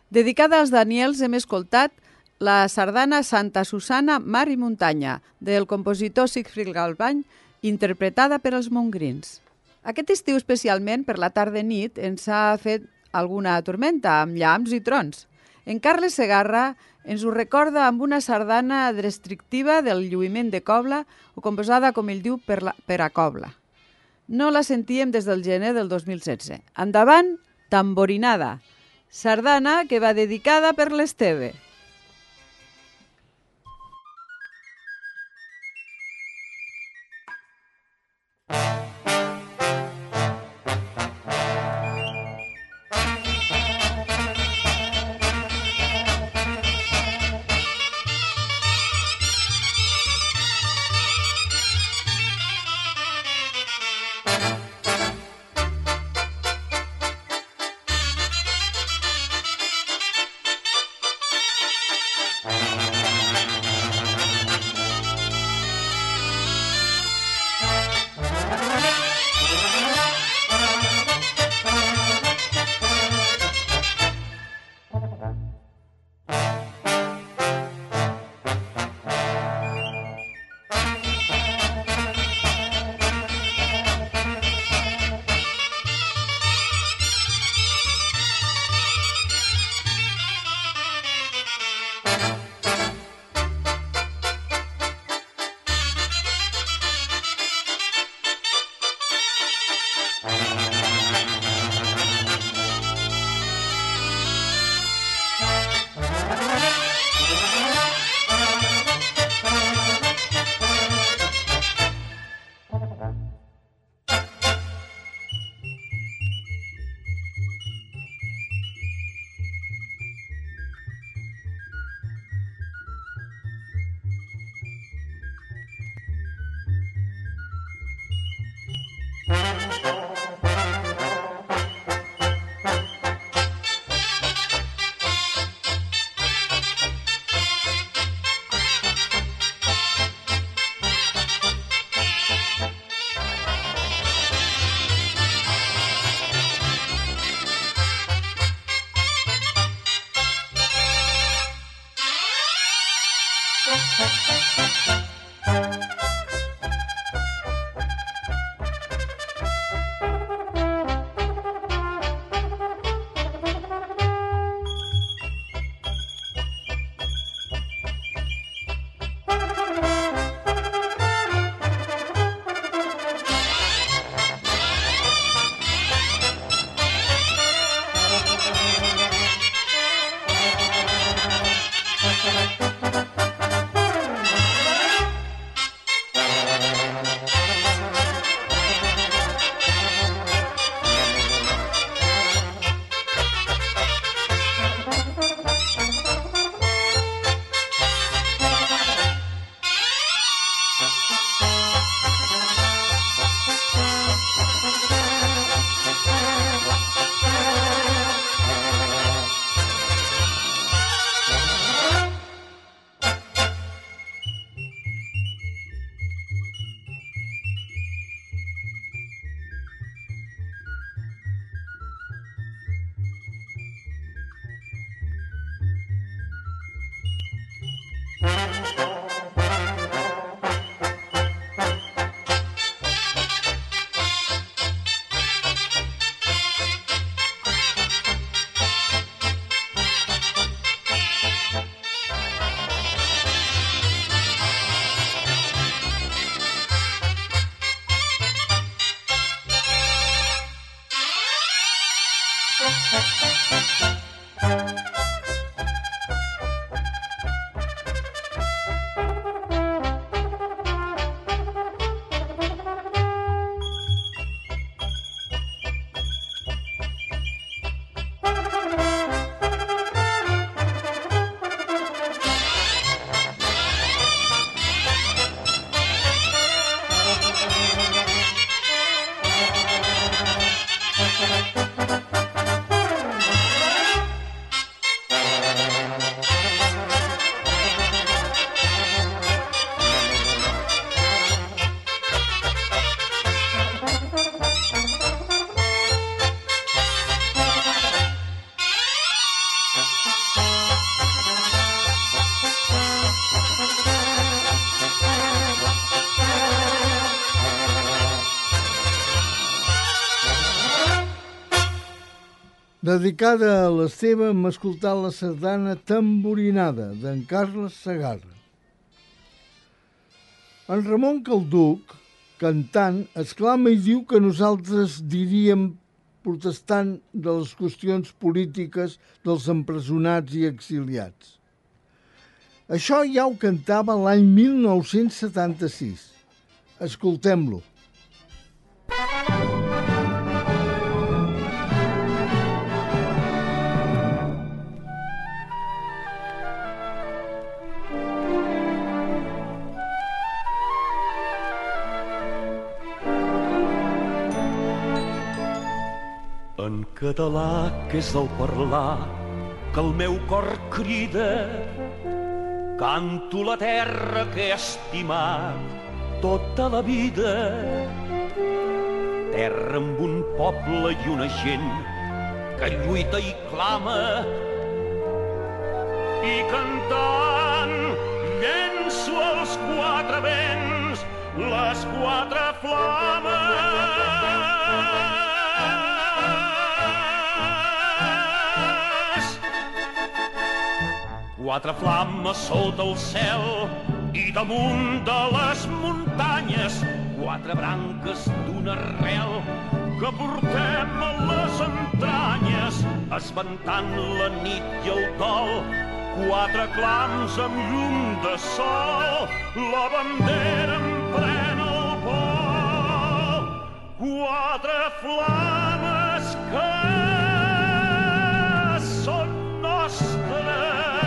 Dedicada als Daniels hem escoltat la sardana Santa Susana, Mar i Muntanya, del compositor Siegfried Galbany, interpretada per els Montgrins. Aquest estiu, especialment per la tarda i nit, ens ha fet alguna tormenta, amb llamps i trons. En Carles Segarra ens ho recorda amb una sardana restrictiva del lluïment de cobla o composada, com ell diu, per a cobla. No la sentíem des del gener del 2016. Endavant, Tamborinada, sardana que va dedicada per l'Esteve. Dedicada a l'Esteve, hem escoltat la sardana Tamborinada, d'en Carles Segarra. En Ramon Calduc, cantant, exclama i diu que nosaltres diríem protestant de les qüestions polítiques dels empresonats i exiliats. Això ja ho cantava l'any 1976. Escoltem-lo. En català, que és el parlar, que el meu cor crida, canto la terra que he estimat tota la vida. Terra amb un poble i una gent que lluita i clama, i cantant llenço als quatre vents les quatre flames. Quatre flames sota el cel i damunt de les muntanyes, quatre branques d'una arrel que portem a les entranyes, esventant la nit i el dol, quatre clams amb llum de sol, la bandera en plena el vol. Quatre flames que són nostres.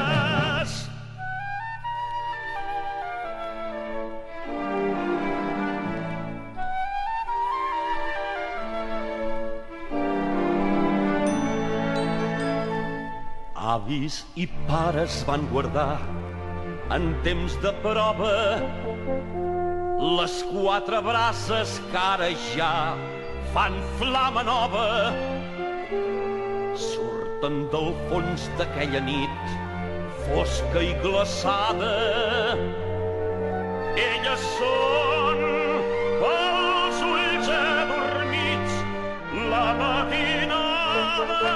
Avis i pares van guardar en temps de prova les quatre braces que ara ja fan flama nova. Surten del fons d'aquella nit fosca i glaçada. Elles són pels ulls adormits la matinada.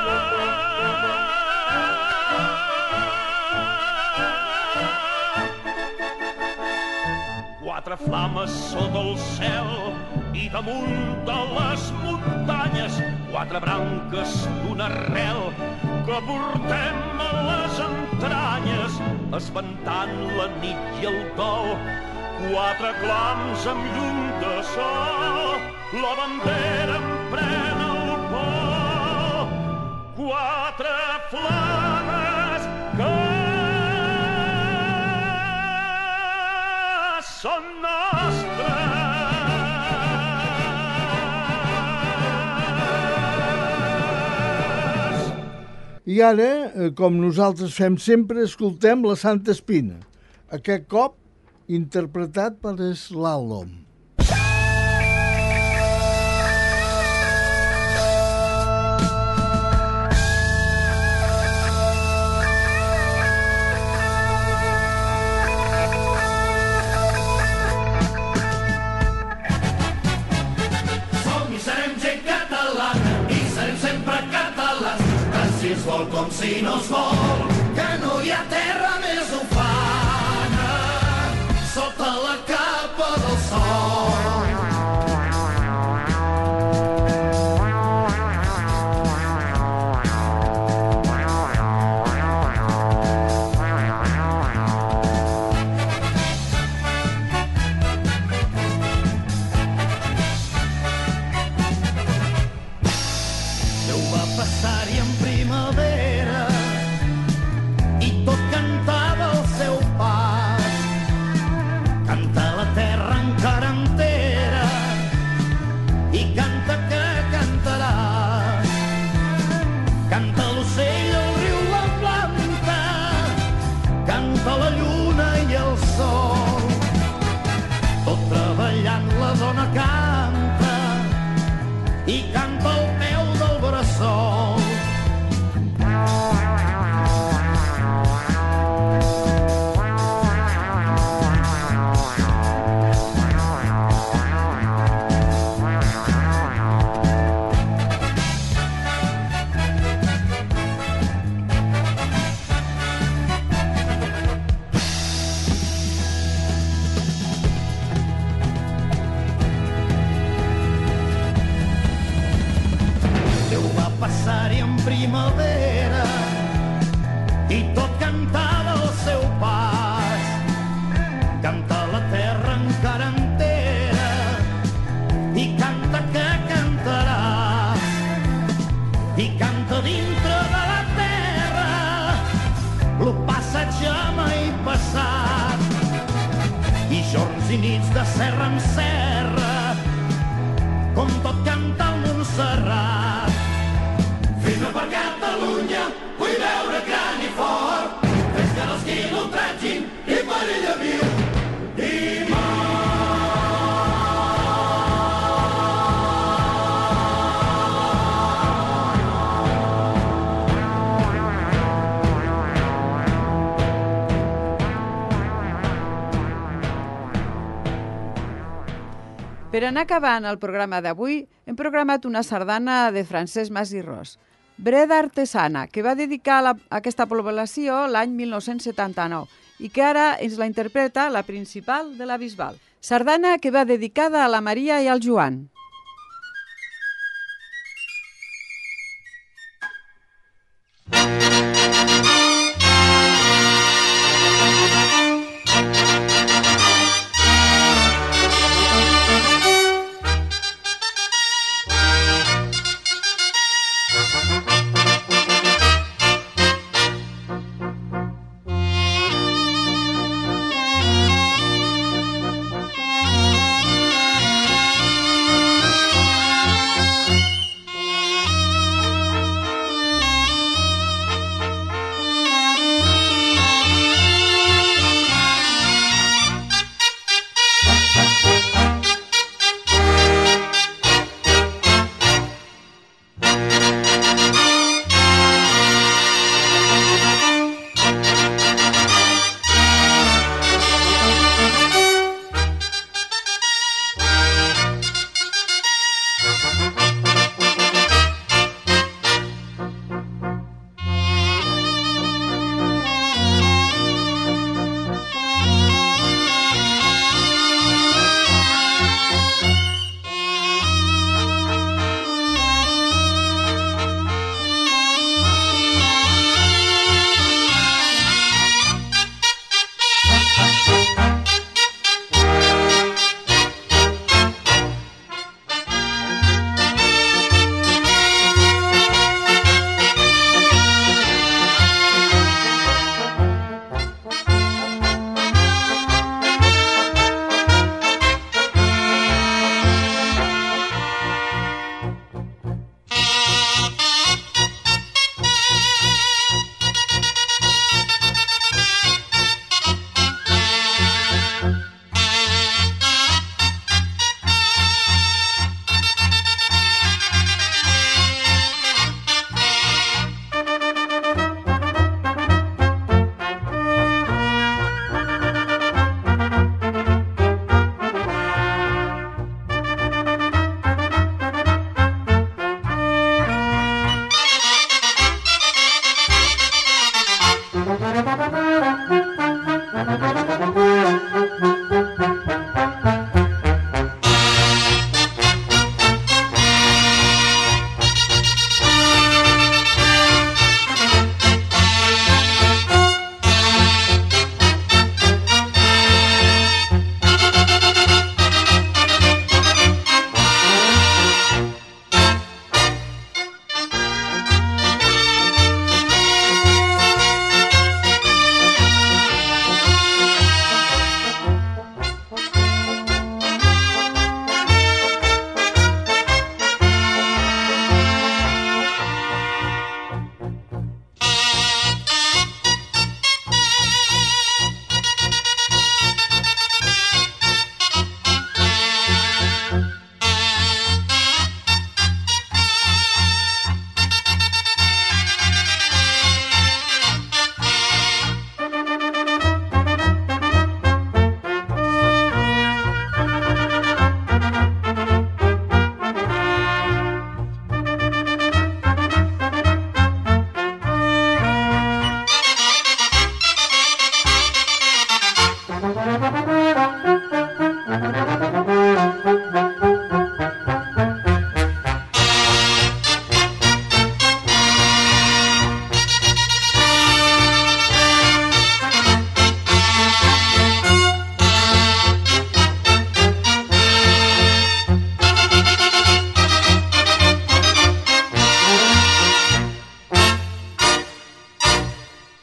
Quatre flames sota el cel i damunt de les muntanyes, quatre branques d'una arrel que portem a les entranyes, esventant la nit i el dol. Quatre clams amb llum de sol, la bandera en plena el vol. Quatre flames que són nostres. I ara, com nosaltres fem sempre, escoltem la Santa Espina. Aquest cop interpretat per Slalom. Es vol com si no es vol, que no hi ha terra més ufana sota la capa del sol. Déu va passar-hi en primavera i tot cantava el seu pas. Canta la terra encara entera i canta que cantaràs. Canta l'ocell, el riu, la planta, canta la lluna i el sol. Tot treballant la dona canta i canta al peu del bressol. passar-hi en primavera i tot cantava al seu pas. Canta la terra encara entera i canta que cantaràs. I canta dintre de la terra lo passat ja mai passat. I jorns i nits de serra en serra com tot canta el Montserrat. Fes-me per Catalunya, vull veure gran i fort, fes que els qui l'ultratgin i per ella viu i Per anar acabant el programa d'avui, hem programat una sardana de Francesc Mas i Ros, Breda Artesana, que va dedicar a aquesta població l'any 1979 i que ara ens la interpreta la principal de la Bisbal. Sardana que va dedicada a la Maria i al Joan.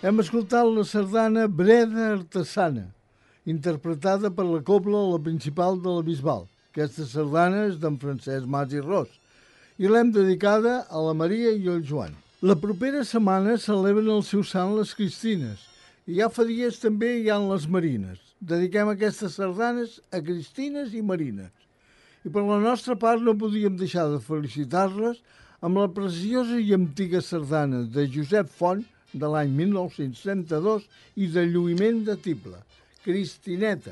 Hem escoltat la sardana Breda Artesana, interpretada per la Cobla La Principal de la Bisbal. Aquesta sardana és d'en Francesc Mas i Ros i l'hem dedicada a la Maria i al Joan. La propera setmana celebren el seu sant les Cristines i ja fa dies també hi ha les Marines. Dediquem aquestes sardanes a Cristines i Marines. I per la nostra part no podíem deixar de felicitar-les amb la preciosa i antiga sardana de Josep Font de l'any 1932 i de lluïment de tible, Cristineta.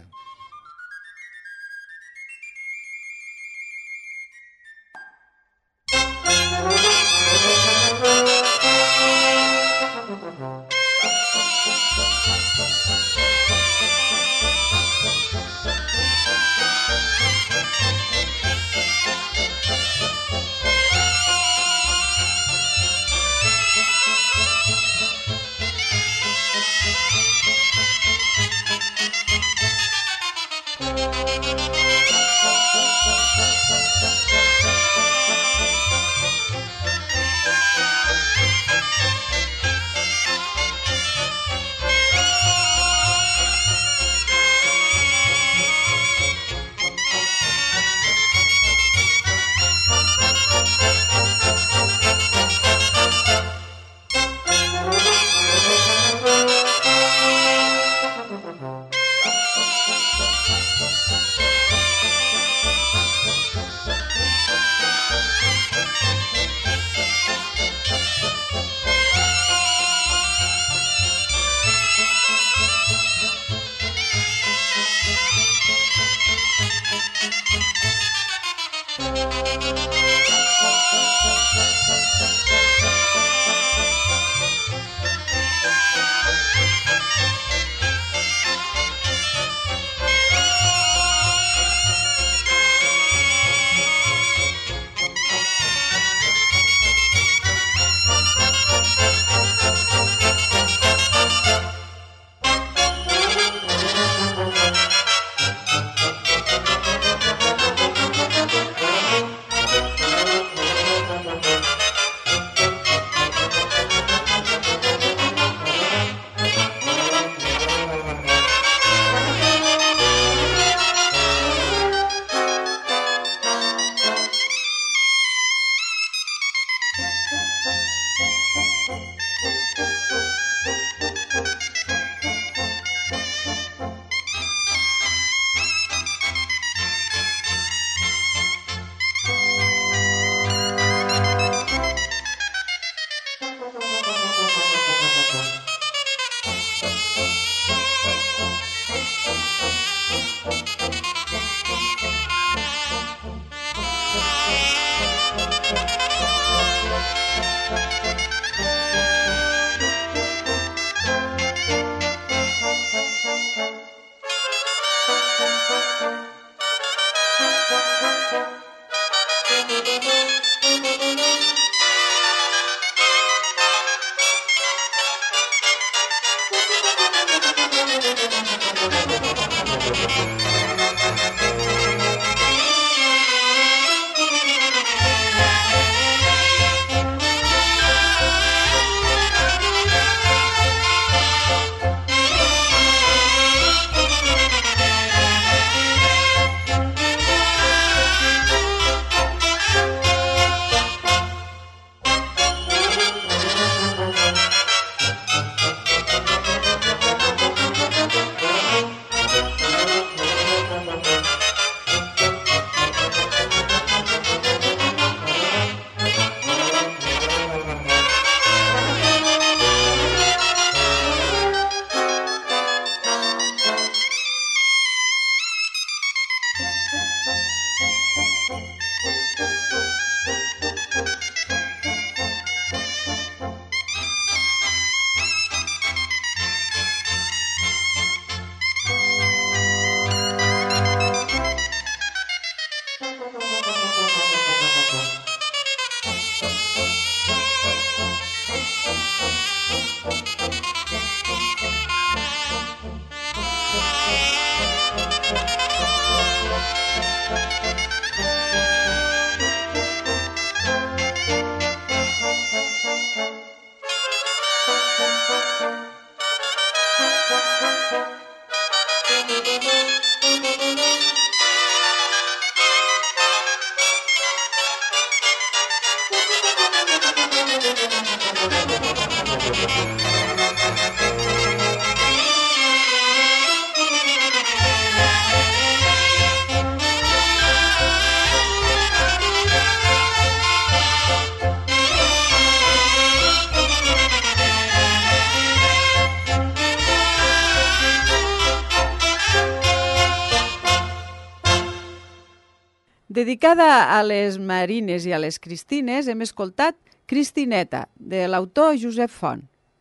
Dedicada a les Marines i a les Cristines, hem escoltat Cristineta, de l'autor Josep Font.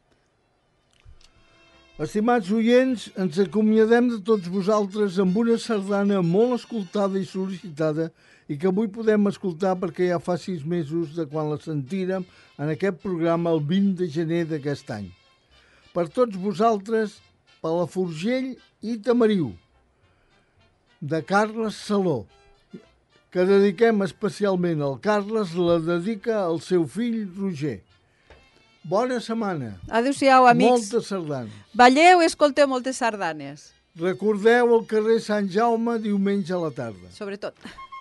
Estimats oients, ens acomiadem de tots vosaltres amb una sardana molt escoltada i sol·licitada i que avui podem escoltar perquè ja fa 6 mesos de quan la sentírem en aquest programa el 20 de gener d'aquest any. Per tots vosaltres, Palafrugell i Tamariu, de Carles Saló, que dediquem especialment al Carles, la dedica al seu fill Roger. Bona setmana. Adéu-siau, amics. Moltes sardanes. Balleu i escolteu moltes sardanes. Recordeu el carrer Sant Jaume diumenge a la tarda. Sobretot.